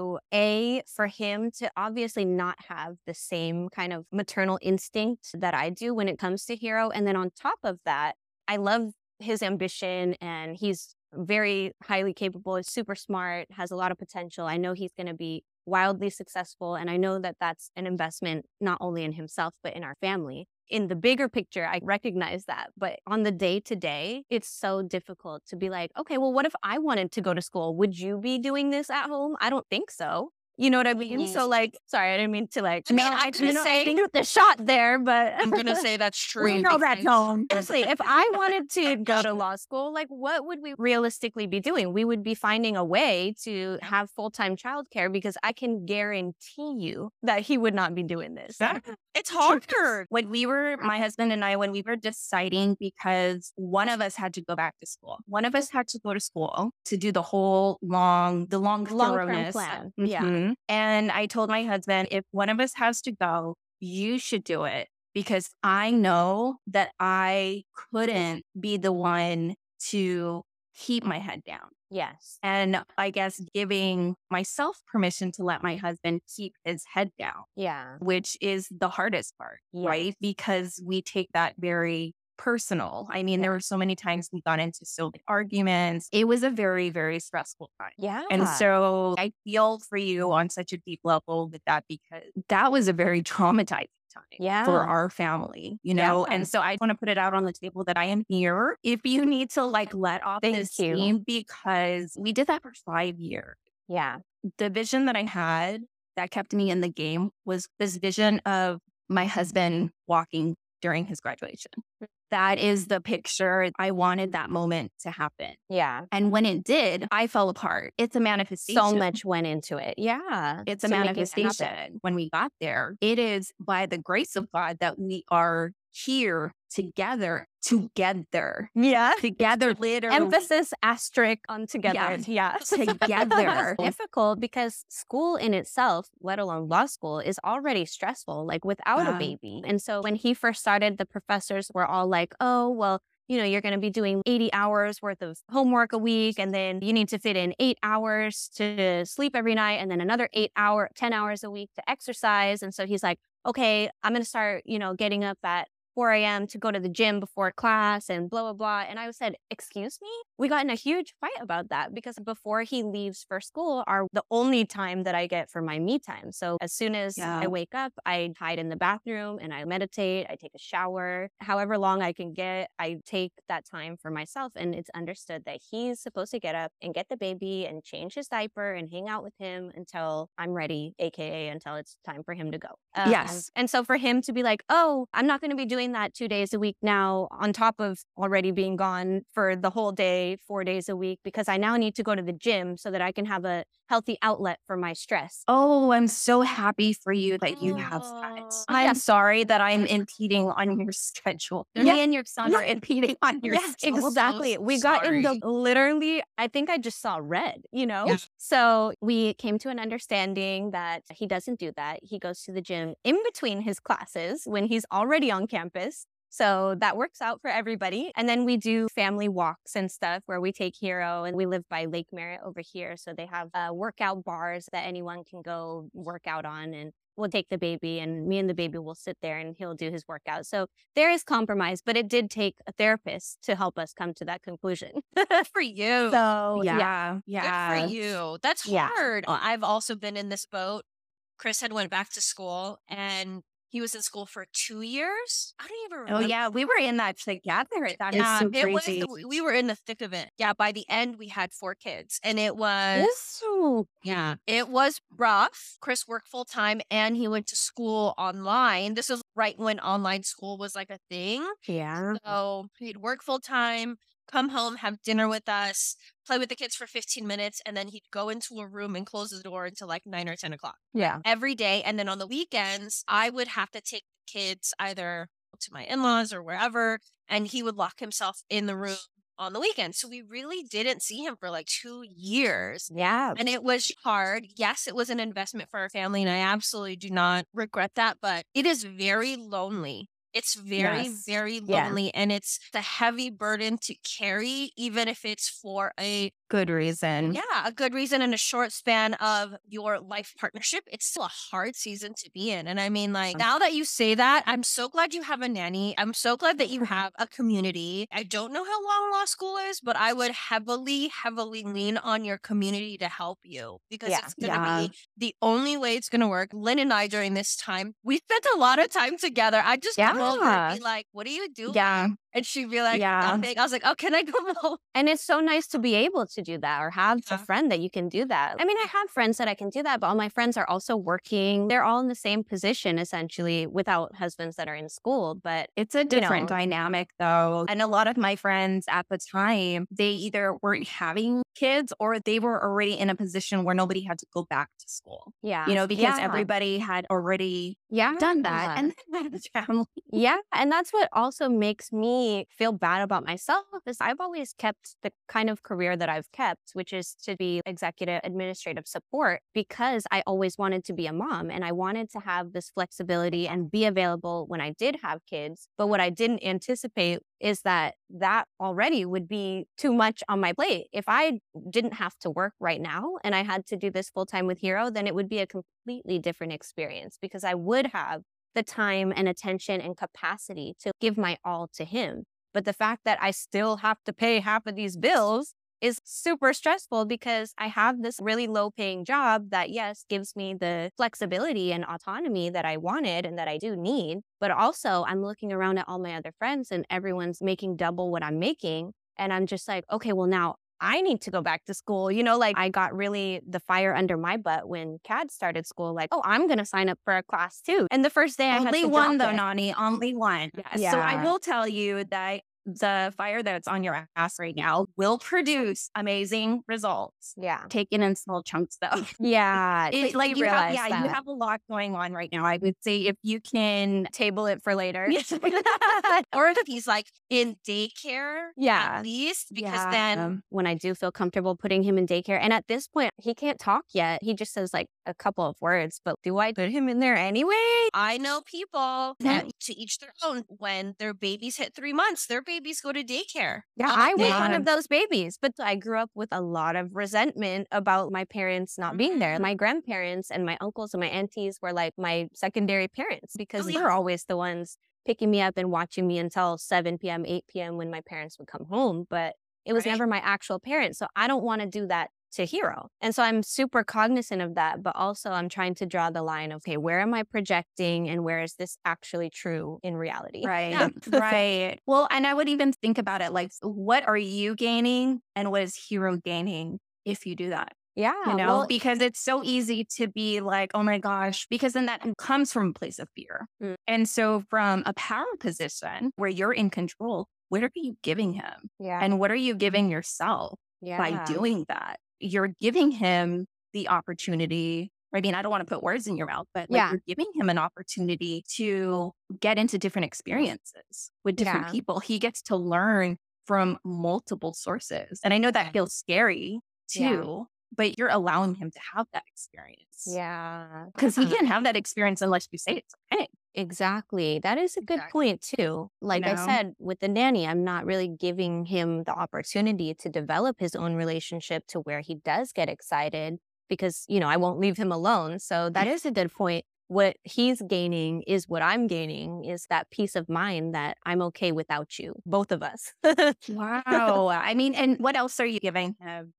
for him to obviously not have the same kind of maternal instinct that I do when it comes to Hero. And then on top of that, I love his ambition and he's very highly capable, is super smart, has a lot of potential. I know he's going to be wildly successful. And I know that that's an investment not only in himself, but in our family. In the bigger picture, I recognize that. But on the day to day, it's so difficult to be like, okay, well, what if I wanted to go to school? Would you be doing this at home? I don't think so. You know what I mean? Yes. So like, sorry, I didn't mean to like, I mean, I'm gonna say- shoot the shot there, but I'm gonna say that's true. We know that, because- Tom. honestly, if I wanted to go to law school, like what would we realistically be doing? We would be finding a way to have full-time childcare because I can guarantee you that he would not be doing this. It's harder. When my husband and I, when we were deciding, because one of us had to go back to school, one of us had to go to school to do the long Long-term thoroughness. plan. Yeah. Mhm. And I told my husband, if one of us has to go, you should do it because I know that I couldn't be the one to keep my head down. Yes. And I guess giving myself permission to let my husband keep his head down, Yeah. which is the hardest part, right? Yes. Because we take that very personal. I mean, there were so many times we got into so many arguments. It was a very, very stressful time. Yeah. And so I feel for you on such a deep level with that because that was a very traumatizing time Yeah. for our family, Yeah. And so I want to put it out on the table that I am here. If you need to like let off Thank this you. steam, because we did that for 5 years. Yeah. The vision that I had that kept me in the game was this vision of my husband walking during his graduation. That is the picture. I wanted that moment to happen. Yeah. And when it did, I fell apart. It's a manifestation. So much went into it. Yeah. It's a to make it happen. manifestation. When we got there, it is by the grace of God that we are here together. Yeah. Together, literally. Emphasis asterisk on together. Yeah. Together. It's difficult because school in itself, let alone law school, is already stressful, like without a Yeah. baby. And so when he first started, the professors were all like, oh, well, you're going to be doing 80 hours worth of homework a week, and then you need to fit in 8 hours to sleep every night, and then another 10 hours a week to exercise. And so he's like, okay, I'm going to start, getting up at 4 a.m. to go to the gym before class and blah, blah, blah. And I said, excuse me? We got in a huge fight about that because before he leaves for school are the only time that I get for my me time. So as soon as I wake up, I hide in the bathroom and I meditate, I take a shower. However long I can get, I take that time for myself. And it's understood that he's supposed to get up and get the baby and change his diaper and hang out with him until I'm ready, AKA until it's time for him to go. Yes. And so for him to be like, oh, I'm not going to be doing that 2 days a week now on top of already being gone for the whole day, 4 days a week, because I now need to go to the gym so that I can have a healthy outlet for my stress. Oh, I'm so happy for you that you have that. I'm sorry that I'm impeding on your schedule. Me and your son are impeding on your schedule. Exactly. So we got sorry. into literally, I think I just saw red, So we came to an understanding that he doesn't do that. He goes to the gym in between his classes when he's already on campus. So that works out for everybody. And then we do family walks and stuff where we take Hero, and we live by Lake Merritt over here. So they have workout bars that anyone can go work out on, and we'll take the baby, and me and the baby will sit there and he'll do his workout. So there is compromise, but it did take a therapist to help us come to that conclusion. Good for you. So Yeah. Good for you. That's Yeah. hard. I've also been in this boat. Chris had went back to school, and he was in school for 2 years. I don't even Oh, remember. yeah. We were in that together. That is Yeah, so it was. crazy. We were in the thick of it. Yeah, by the end, we had 4 kids, and it was Yeah. it was rough. Chris worked full time, and he went to school online. This was right when online school was like a thing. Yeah. So he'd work full time, come home, have dinner with us, play with the kids for 15 minutes, and then he'd go into a room and close the door until like 9 or 10 o'clock Yeah. every day. And then on the weekends, I would have to take the kids either to my in-laws or wherever, and he would lock himself in the room on the weekend. So we really didn't see him for like 2 years. Yeah. And it was hard. Yes, it was an investment for our family, and I absolutely do not regret that, but it is very lonely. It's very, Yes. very Yeah. lonely, and it's a heavy burden to carry, even if it's for a Good reason. good reason and a short span of your life partnership. It's still a hard season to be in. And I mean, like, now that you say that, I'm so glad you have a nanny. I'm so glad that you have a community. I don't know how long law school is, but I would heavily, heavily lean on your community to help you, because Yeah. it's going to be the only way it's going to work. Lynn and I, during this time, we spent a lot of time together. I just told her, Yeah. be like, what do you do? Yeah. And she'd be like, Yeah. nothing. I was like, oh, can I go home? And it's so nice to be able to do that, or have a Yeah. friend that you can do that. I mean, I have friends that I can do that, but all my friends are also working. They're all in the same position, essentially, without husbands that are in school. But It's a different know. dynamic, though. And a lot of my friends at the time, they either weren't having kids or they were already in a position where nobody had to go back to school, yeah, because Yeah. everybody had already yeah, done that. And then had a family. Yeah. And that's what also makes me feel bad about myself, is I've always kept the kind of career that I've kept, which is to be executive administrative support, because I always wanted to be a mom and I wanted to have this flexibility and be available when I did have kids. But what I didn't anticipate is that already would be too much on my plate. If I didn't have to work right now and I had to do this full time with Hero, then it would be a completely different experience, because I would have the time and attention and capacity to give my all to him. But the fact that I still have to pay half of these bills is super stressful, because I have this really low paying job that, yes, gives me the flexibility and autonomy that I wanted and that I do need. But also I'm looking around at all my other friends and everyone's making double what I'm making. And I'm just like, okay, well, now I need to go back to school. Like, I got really the fire under my butt when CAD started school. Like, oh, I'm going to sign up for a class too. And the first day I had Only to one, drop though, it. Nani. Only one. Yeah. So I will tell you that the fire that's on your ass right now will produce amazing results. Yeah. Taken in small chunks, though. Yeah. It's like you have, that. you have a lot going on right now. I would say if you can table it for later. Or if he's like in daycare, Yeah. at least, because Yeah. then When I do feel comfortable putting him in daycare. And at this point, he can't talk yet. He just says like a couple of words, but do I put him in there anyway? I know people that to each their own. When their babies hit 3 months, they're babies go to daycare. Yeah, I was Yeah. one of those babies, but I grew up with a lot of resentment about my parents not being there. My grandparents and my uncles and my aunties were like my secondary parents because Oh, they were always the ones picking me up and watching me until 7 p.m., 8 p.m. when my parents would come home. But it was Right. never my actual parents. So I don't want to do that to Hero. And so I'm super cognizant of that, but also I'm trying to draw the line of, okay, where am I projecting and where is this actually true in reality? Right. Yeah. Right. Well, and I would even think about it like, what are you gaining and what is Hero gaining if you do that? Yeah. You know, well, because it's so easy to be like, oh my gosh, because then that comes from a place of fear. Mm. And so from a power position where you're in control, what are you giving him? yeah. And what are you giving yourself by yeah. doing that? You're giving him the opportunity. I mean, I don't want to put words in your mouth, but like Yeah. you're giving him an opportunity to get into different experiences with different Yeah. people. He gets to learn from multiple sources. And I know that feels scary too, but you're allowing him to have that experience. Yeah. Because he can't have that experience unless you say it's okay. Exactly. That is a good Exactly. point too. Like I know? said, with the nanny, I'm not really giving him the opportunity to develop his own relationship to where he does get excited because, I won't leave him alone. So that is a good point. What he's gaining is what I'm gaining is that peace of mind that I'm okay without you, both of us. Wow. I mean, and what else are you giving him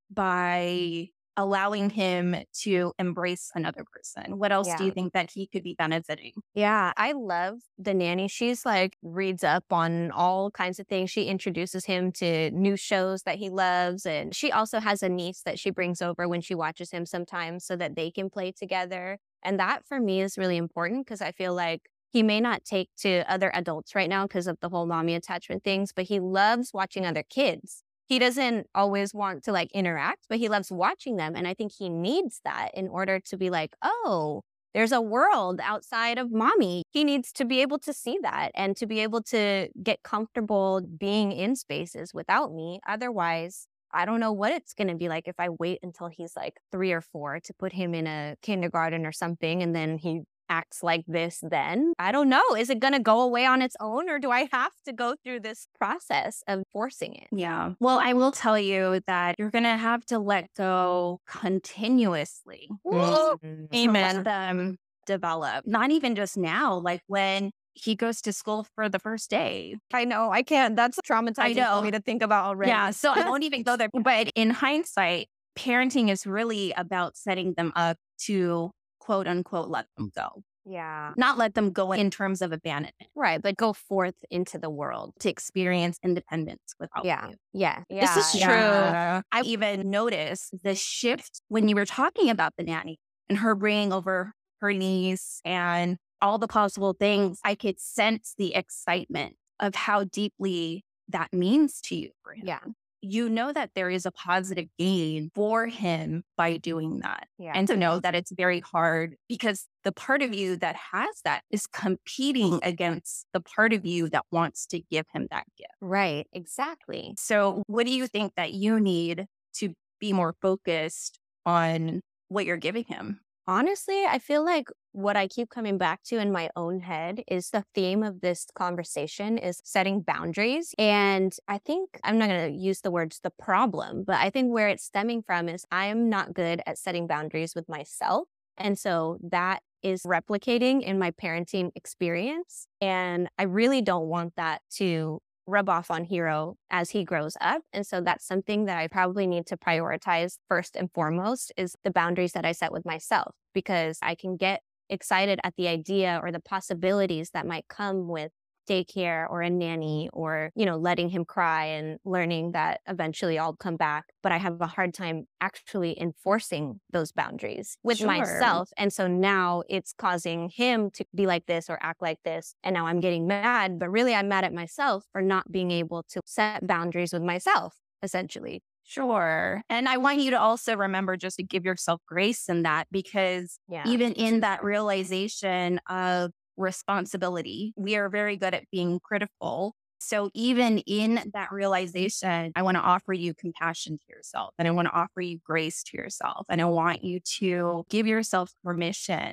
by allowing him to embrace another person? What else do Yeah. you think that he could be benefiting? Yeah, I love the nanny. She's like reads up on all kinds of things. She introduces him to new shows that he loves. And she also has a niece that she brings over when she watches him sometimes so that they can play together. And that for me is really important because I feel like he may not take to other adults right now because of the whole mommy attachment things, but he loves watching other kids. He doesn't always want to like interact, but he loves watching them. And I think he needs that in order to be like, oh, there's a world outside of mommy. He needs to be able to see that and to be able to get comfortable being in spaces without me. Otherwise, I don't know what it's going to be like if I wait until he's like 3 or 4 to put him in a kindergarten or something. And then he acts like this then. I don't know. Is it going to go away on its own or do I have to go through this process of forcing it? Yeah. Well, I will tell you that you're going to have to let go continuously. Mm. To let them develop. Not even just now, like when he goes to school for the first day. I know. I can't. That's traumatizing for me to think about already. Yeah. So I won't even go there. But in hindsight, parenting is really about setting them up to quote unquote let them go. Yeah. Not let them go in terms of abandonment, Right. But go forth into the world. to experience independence without Yeah. you. Yeah. This is yeah. true. Yeah. I even noticed the shift when you were talking about the nanny and her bringing over her niece and all the possible things. I could sense the excitement of how deeply that means to you for him. Yeah. You know that there is a positive gain for him by doing that. Yeah. And to know that it's very hard because the part of you that has that is competing against the part of you that wants to give him that gift. Right. Exactly. So, what do you think that you need to be more focused on what you're giving him? Honestly, I feel like what I keep coming back to in my own head is the theme of this conversation is setting boundaries. And I think I'm not going to use the words the problem, but I think where it's stemming from is I'm not good at setting boundaries with myself. And so that is replicating in my parenting experience. And I really don't want that to rub off on Hero as he grows up. And so that's something that I probably need to prioritize first and foremost is the boundaries that I set with myself, because I can get excited at the idea or the possibilities that might come with daycare or a nanny or, letting him cry and learning that eventually I'll come back. But I have a hard time actually enforcing those boundaries with Sure. myself. And so now it's causing him to be like this or act like this. And now I'm getting mad, but really I'm mad at myself for not being able to set boundaries with myself, essentially. Sure. And I want you to also remember just to give yourself grace in that, because Yeah. even in that realization of responsibility, we are very good at being critical. So even in that realization, I want to offer you compassion to yourself and I want to offer you grace to yourself. And I want you to give yourself permission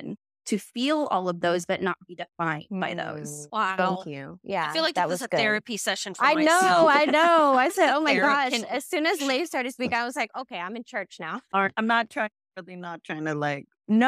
to feel all of those, but not be defined by those. Wow. Thank you. Yeah, I feel like that was was a good. therapy session for I myself. know. I said, oh my gosh. Therapy. And as soon as Leigh started speaking, I was like, okay, I'm in church now. Or I'm not trying, really not trying to like,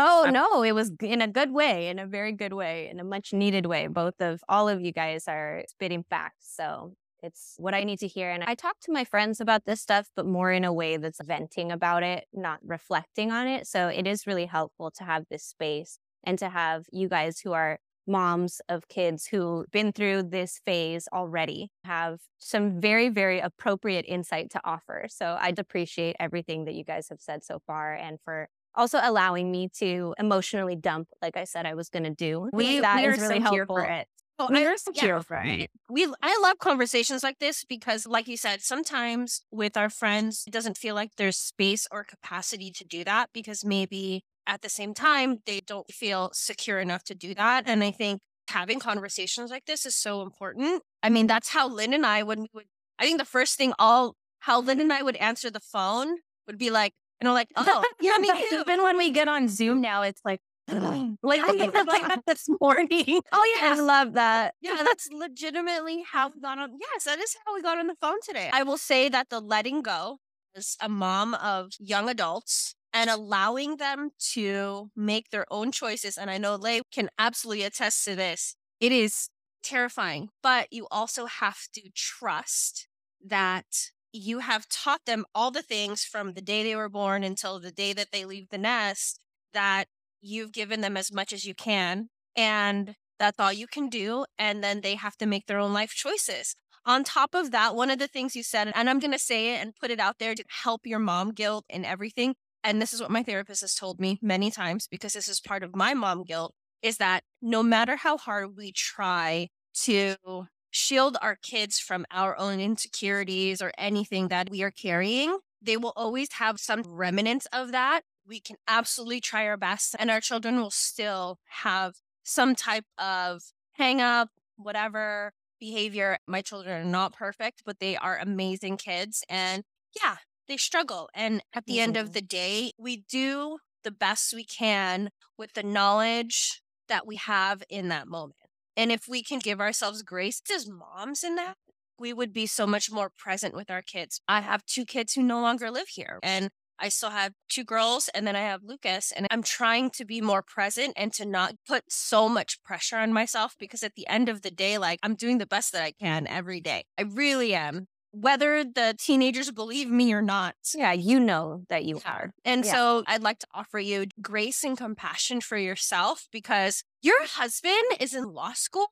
No, it was in a good way, in a very good way, in a much needed way. All of you guys are spitting facts. So it's what I need to hear. And I talk to my friends about this stuff, but more in a way that's venting about it, not reflecting on it. So it is really helpful to have this space and to have you guys who are moms of kids who've been through this phase already have some very, very appropriate insight to offer. So I'd appreciate everything that you guys have said so far, and for also allowing me to emotionally dump, like I said I was going to do. We That are is really so here helpful. for it. Oh, We I- are so yeah. here for it. I love conversations like this because, like you said, sometimes with our friends, it doesn't feel like there's space or capacity to do that because maybe at the same time, they don't feel secure enough to do that. And I think having conversations like this is so important. I mean, that's how Lynn and I, I think the first thing how Lynn and I would answer the phone would be like, oh, yeah, me too. Even when we get on Zoom now, it's like Like, I felt like that this morning. oh, yeah. I love that. Yeah, that's legitimately how we got on. Yes, that is how we got on the phone today. I will say that the letting go as a mom of young adults and allowing them to make their own choices. And I know Leigh can absolutely attest to this. It is terrifying, but you also have to trust that you have taught them all the things from the day they were born until the day that they leave the nest, that you've given them as much as you can. And that's all you can do. And then they have to make their own life choices. On top of that, one of the things you said, and I'm going to say it and put it out there to help your mom guilt and everything. And this is what my therapist has told me many times because this is part of my mom guilt, is that no matter how hard we try to shield our kids from our own insecurities or anything that we are carrying, they will always have some remnants of that. We can absolutely try our best, and our children will still have some type of hang up, whatever behavior. My children are not perfect, but they are amazing kids. And yeah, they struggle. And at the end of the day, we do the best we can with the knowledge that we have in that moment. And if we can give ourselves grace as moms in that, we would be so much more present with our kids. I have 2 kids who no longer live here, and I still have 2 girls, and then I have Lucas, and I'm trying to be more present and to not put so much pressure on myself because at the end of the day, like, I'm doing the best that I can every day. I really am. Whether the teenagers believe me or not. Yeah, you know that you are. And Yeah. so I'd like to offer you grace and compassion for yourself because your husband is in law school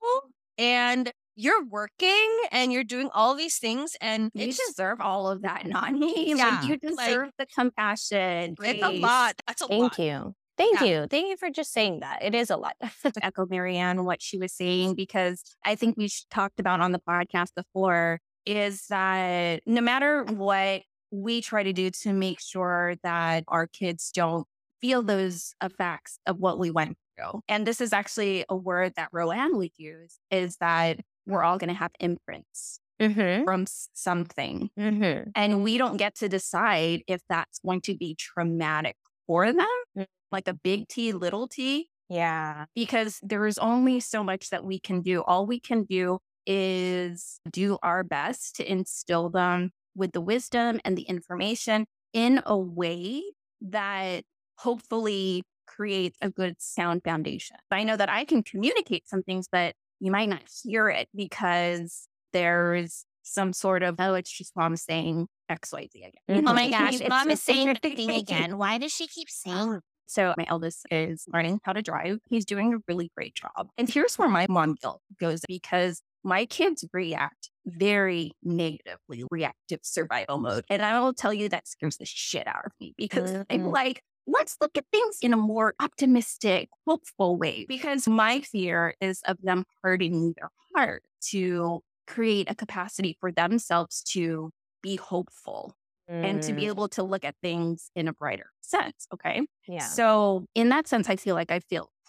and you're working and you're doing all these things and You it's deserve all of that, Nani. Yeah, Like, you deserve the compassion. it's a grace. lot. That's a lot. Thank you. Thank Yeah. you. Thank you for just saying that. It is a lot. To echo Marianne, what she was saying, because I think we talked about on the podcast before, is that no matter what we try to do to make sure that our kids don't feel those effects of what we went through. And this is actually a word that Roanne would use, is that we're all going to have imprints from something. And we don't get to decide if that's going to be traumatic for them, like a big T, little t, Yeah. because there is only so much that we can do. All we can do is do our best to instill them with the wisdom and the information in a way that hopefully creates a good sound foundation. I know that I can communicate some things, but you might not hear it because there's some sort of, oh, it's just mom saying XYZ again. Oh my gosh, mom is saying the thing again. Why does she keep saying So my eldest is learning how to drive. He's doing a really great job. And here's where my mom guilt goes, because my kids react very negatively, reactive survival mode. And I will tell you that scares the shit out of me because I'm like, let's look at things in a more optimistic, hopeful way. Because my fear is of them hardening their heart to create a capacity for themselves to be hopeful and to be able to look at things in a brighter sense. Okay. Yeah. So in that sense, I feel like I feel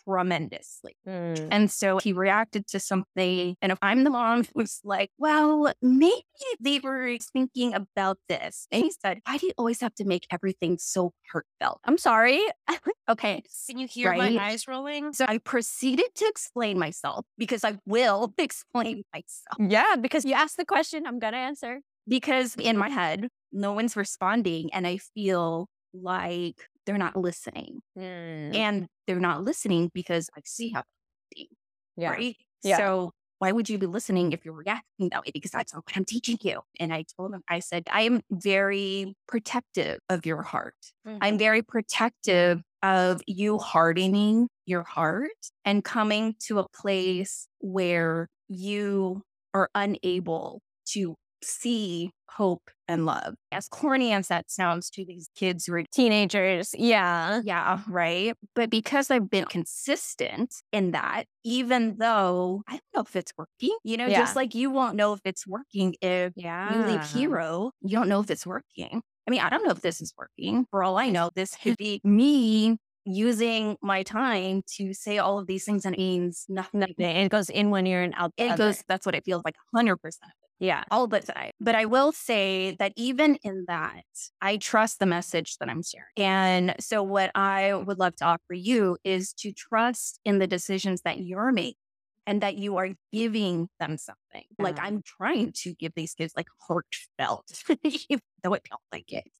tremendously. Mm. And so he reacted to something. And if I'm the mom who's like, well, maybe they were thinking about this. And he said, why do you always have to make everything so heartfelt? I'm sorry. Okay. Can you hear Right. my eyes rolling? So I proceeded to explain myself because I will explain myself. Yeah, because you asked the question, I'm going to answer. Because in my head, no one's responding. And I feel like they're not listening. Mm. And they're not listening because I see how they're listening, Yeah. right? Yeah. So why would you be listening if you're reacting that way? Because that's not what I'm teaching you. And I told him, I said, I am very protective of your heart. I'm very protective of you hardening your heart and coming to a place where you are unable to see hope and love. As corny as that sounds to these kids who are Teenagers. Yeah. yeah, right. But because I've been consistent in that, even though I don't know if it's working, Yeah. just like you won't know if it's working if Yeah. you leave Hero, you don't know if it's working. I mean, I don't know if this is working. For all I know, this could be me using my time to say all of these things and it means nothing. It goes in one ear and out the It other. goes, that's what it feels like 100%. Yeah. All the time. But I will say that even in that, I trust the message that I'm sharing. And so what I would love to offer you is to trust in the decisions that you're making and that you are giving them something. Like I'm trying to give these kids like heartfelt, even though it don't like it.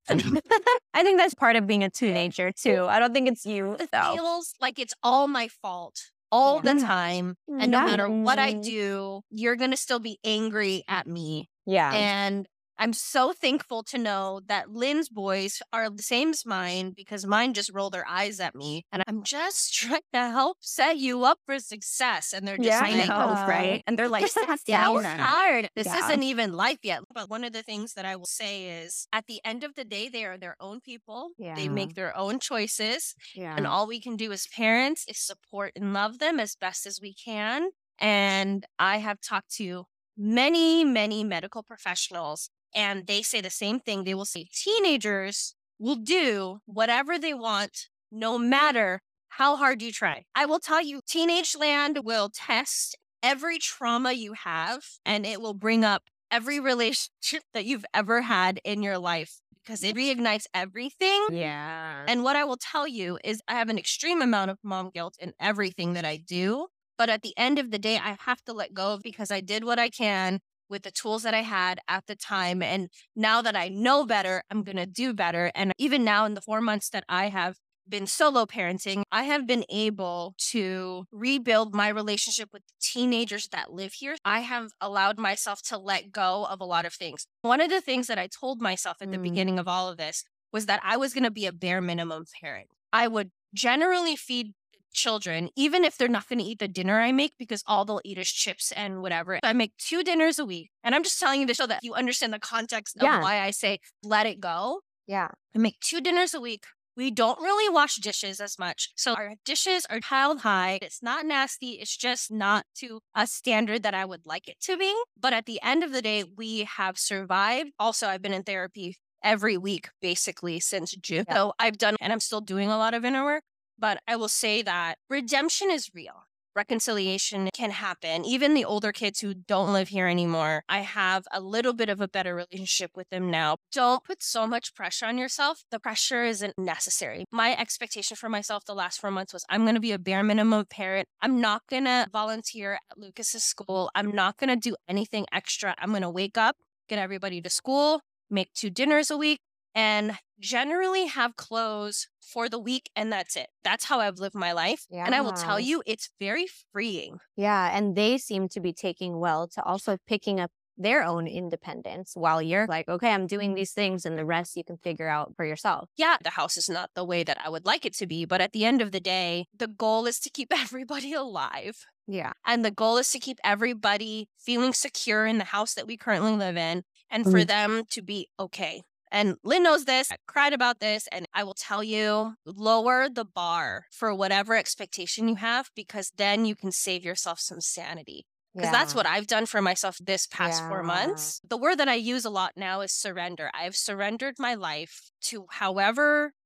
I think that's part of being a teenager too. I don't think it's you. It though. feels like it's all my fault all the time. And no matter what I do, you're going to still be angry at me. Yeah. And I'm so thankful to know that Lynn's boys are the same as mine because mine just roll their eyes at me. And I'm just trying to help set you up for success. And they're just Yeah. I like, know, right? And they're like, "Sit down." hard. This Yeah. isn't even life yet. But one of the things that I will say is at the end of the day, they are their own people. They Yeah. make their own choices. Yeah. And all we can do as parents is support and love them as best as we can. And I have talked to many, many medical professionals, and they say the same thing. They will say teenagers will do whatever they want, no matter how hard you try. I will tell you, Teenage Land will test every trauma you have, and it will bring up every relationship that you've ever had in your life because it reignites everything. Yeah. And what I will tell you is I have an extreme amount of mom guilt in everything that I do. But at the end of the day, I have to let go because I did what I can with the tools that I had at the time. And now that I know better, I'm going to do better. And even now in the 4 months that I have been solo parenting, I have been able to rebuild my relationship with the teenagers that live here. I have allowed myself to let go of a lot of things. One of the things that I told myself at the beginning of all of this was that I was going to be a bare minimum parent. I would generally feed children, even if they're not going to eat the dinner I make, because all they'll eat is chips and whatever. I make 2 dinners a week. And I'm just telling you this so that you understand the context of why I say let it go. Yeah. I make 2 dinners a week. We don't really wash dishes as much. So our dishes are piled high. It's not nasty. It's just not to a standard that I would like it to be. But at the end of the day, we have survived. Also, I've been in therapy every week, basically, since June. Yeah. So I've done, and I'm still doing a lot of inner work. But I will say that redemption is real. Reconciliation can happen. Even the older kids who don't live here anymore, I have a little bit of a better relationship with them now. Don't put so much pressure on yourself. The pressure isn't necessary. My expectation for myself the last 4 months was I'm going to be a bare minimum parent. I'm not going to volunteer at Lucas's school. I'm not going to do anything extra. I'm going to wake up, get everybody to school, make 2 dinners a week, and generally have clothes for the week, and that's it. That's how I've lived my life. And I will tell you, it's very freeing. Yeah. And they seem to be taking well to also picking up their own independence while you're like, okay, I'm doing these things and the rest you can figure out for yourself. Yeah, the house is not the way that I would like it to be, but at the end of the day, the goal is to keep everybody alive. Yeah. And the goal is to keep everybody feeling secure in the house that we currently live in and for them to be okay. And Lynn knows this. I cried about this. And I will tell you, lower the bar for whatever expectation you have, because then you can save yourself some sanity. Because that's what I've done for myself this past 4 months. The word that I use a lot now is surrender. I've surrendered my life to however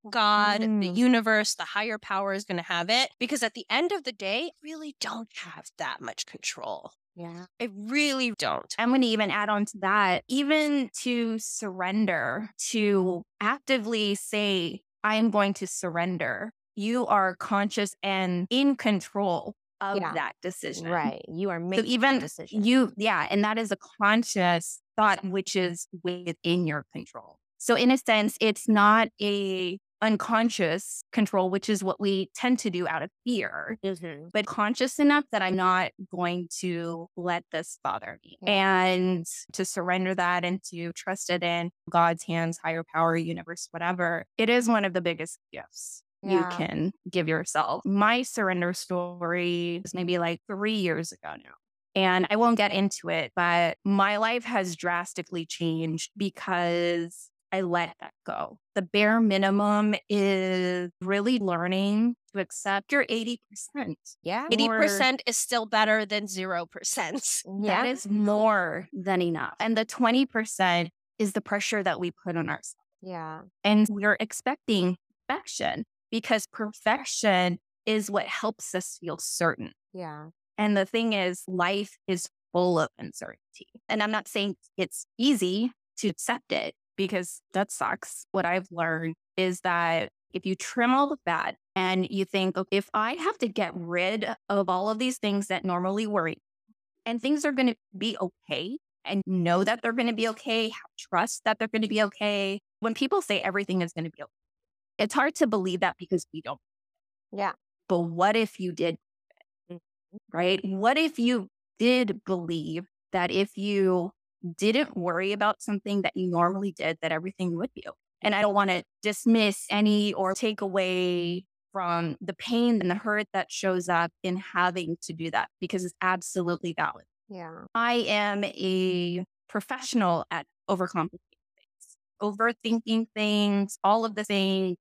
God, the Mm. universe, the higher power is going to have it. Because at the end of the day, I really don't have that much control. Yeah. I really don't. I'm going to even add on to that, even to surrender, to actively say, I am going to surrender. You are conscious and in control of Yeah. that decision. Right. You are So making even a decision. and that is a conscious thought, which is within your control. So in a sense, it's not a unconscious control, which is what we tend to do out of fear, Mhm. but conscious enough that I'm not going to let this bother me, and to surrender that and to trust it in God's hands, higher power, universe, whatever. It is one of the biggest gifts you Yeah. can give yourself. My surrender story was maybe like 3 years ago now. And I won't get into it, but my life has drastically changed because I let that go. The bare minimum is really learning to accept your 80%. Yeah. 80% is still better than 0%. That is more than enough. And the 20% is the pressure that we put on ourselves. Yeah. And we're expecting perfection because perfection is what helps us feel certain. Yeah. And the thing is, life is full of uncertainty. And I'm not saying it's easy to accept it because that sucks. What I've learned is that if you trim all the fat and you think, okay, if I have to get rid of all of these things that normally worry me, and things are going to be okay, and know that they're going to be okay, have trust that they're going to be okay. When people say everything is going to be okay, it's hard to believe that because we don't. Yeah. But what if you did? Right? What if you did believe that if you didn't worry about something that you normally did, that everything would be okay? And I don't want to dismiss any or take away from the pain and the hurt that shows up in having to do that because it's absolutely valid. Yeah. I am a professional at overcomplicating things, overthinking things, all of the things.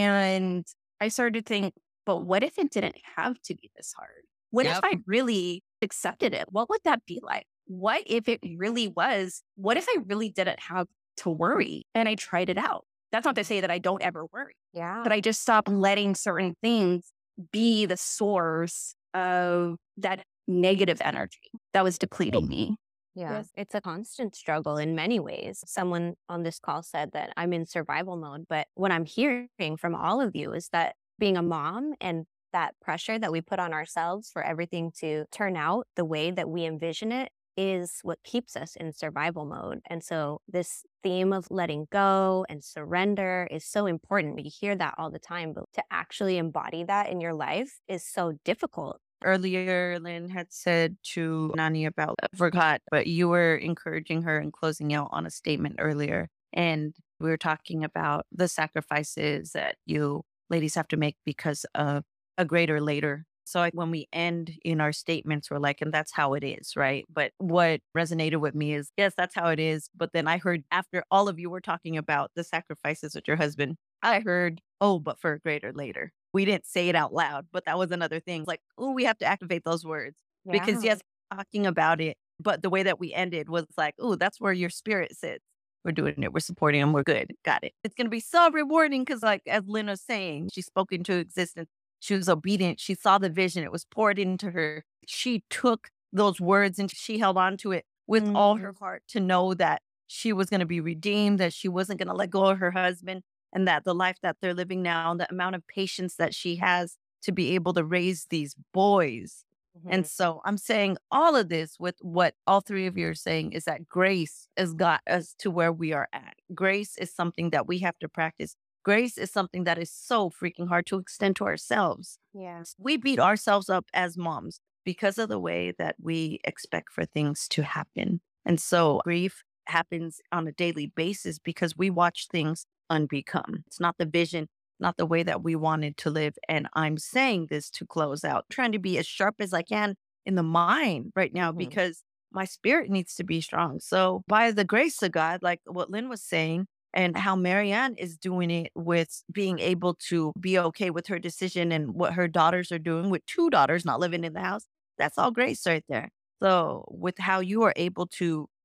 And I started to think, but what if it didn't have to be this hard? What if I really accepted it? What would that be like? What if it really was? What if I really didn't have to worry and I tried it out? That's not to say that I don't ever worry, Yeah. but I just stopped letting certain things be the source of that negative energy that was depleting me. Yeah. Yes. It's a constant struggle in many ways. Someone on this call said that I'm in survival mode, but what I'm hearing from all of you is that being a mom and that pressure that we put on ourselves for everything to turn out the way that we envision it is what keeps us in survival mode. And so this theme of letting go and surrender is so important. We hear that all the time, but to actually embody that in your life is so difficult. Earlier, Lynn had said to Nani about, I forgot, but you were encouraging her and closing out on a statement earlier. And we were talking about the sacrifices that you ladies have to make because of a greater later. So when we end in our statements, we're like, and that's how it is, right? But what resonated with me is, yes, that's how it is. But then I heard after all of you were talking about the sacrifices with your husband, I heard, oh, but for a greater later. We didn't say it out loud, but that was another thing. Like, oh, we have to activate those words because yes, talking about it, but the way that we ended was like, oh, that's where your spirit sits. We're doing it. We're supporting them. We're good. Got it. It's going to be so rewarding because like, as Lynn was saying, she spoke into existence. She was obedient. She saw the vision. It was poured into her. She took those words and she held on to it with all her heart to know that she was going to be redeemed, that she wasn't going to let go of her husband, and that the life that they're living now, the amount of patience that she has to be able to raise these boys. And so I'm saying all of this with what all three of you are saying is that grace has got us to where we are at. Grace is something that we have to practice. Grace is something that is so freaking hard to extend to ourselves. Yeah. We beat ourselves up as moms because of the way that we expect for things to happen. And so grief happens on a daily basis because we watch things unbecome. It's not the vision, not the way that we wanted to live. And I'm saying this to close out, trying to be as sharp as I can in the mind right now because my spirit needs to be strong. So by the grace of God, like what Lynn was saying, and how Marianne is doing it with being able to be okay with her decision and what her daughters are doing with 2 daughters not living in the house. That's all grace right there. So with how you are able to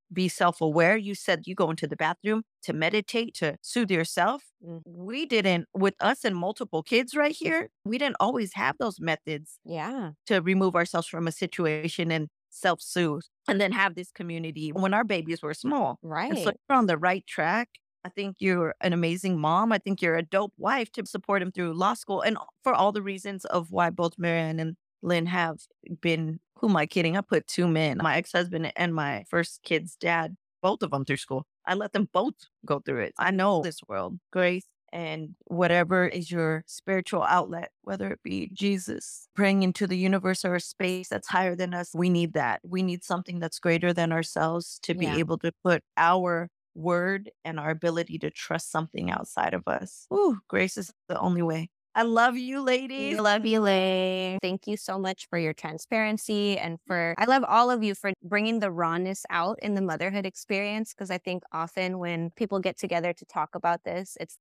be self-aware. You said you go into the bathroom to meditate, to soothe yourself. We didn't, with us and multiple kids right here, we didn't always have those methods Yeah. to remove ourselves from a situation and self-soothe and then have this community when our babies were small. And so Right. you're on the right track. I think you're an amazing mom. I think you're a dope wife to support him through law school and for all the reasons of why both Marianne and Lynn have been, who am I kidding? I put 2 men, my ex-husband and my first kid's dad, both of them through school. I let them both go through it. I know this world, Grace, and whatever is your spiritual outlet, whether it be Jesus, praying into the universe or a space that's higher than us, we need that. We need something that's greater than ourselves to be Yeah. able to put our word and our ability to trust something outside of us. Ooh, grace is the only way. I love you, ladies. I love you, Lay. Thank you so much for your transparency and I love all of you for bringing the rawness out in the motherhood experience. Because I think often when people get together to talk about this, it's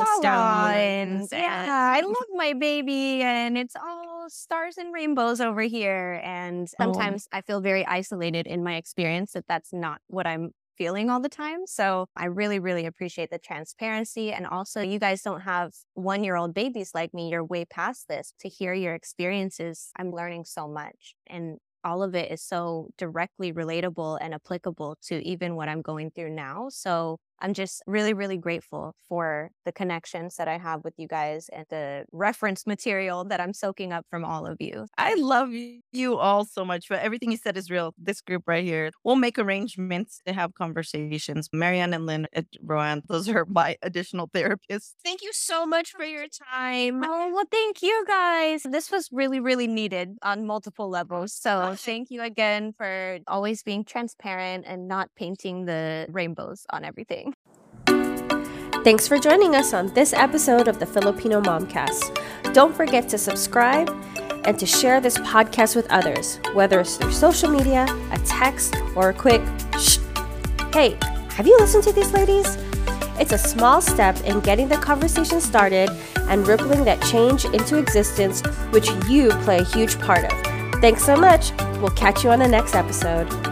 Milestones and- I love my baby and it's all stars and rainbows over here. And sometimes I feel very isolated in my experience that's not what I'm feeling all the time. So I really, really appreciate the transparency. And also, you guys don't have 1-year-old babies like me. You're way past this. To hear your experiences, I'm learning so much. And all of it is so directly relatable and applicable to even what I'm going through now. So I'm just really, really grateful for the connections that I have with you guys and the reference material that I'm soaking up from all of you. I love you all so much. But everything you said is real. This group right here, we'll make arrangements to have conversations. Marianne and Lynn at Rowan, those are my additional therapists. Thank you so much for your time. Oh, well, thank you guys. This was really, really needed on multiple levels. So thank you again for always being transparent and not painting the rainbows on everything. Thanks for joining us on this episode of the Filipino Momcast. Don't forget to subscribe and to share this podcast with others, whether it's through social media, a text, or a quick shh. Hey, have you listened to these ladies? It's a small step in getting the conversation started and rippling that change into existence, which you play a huge part of. Thanks so much. We'll catch you on the next episode.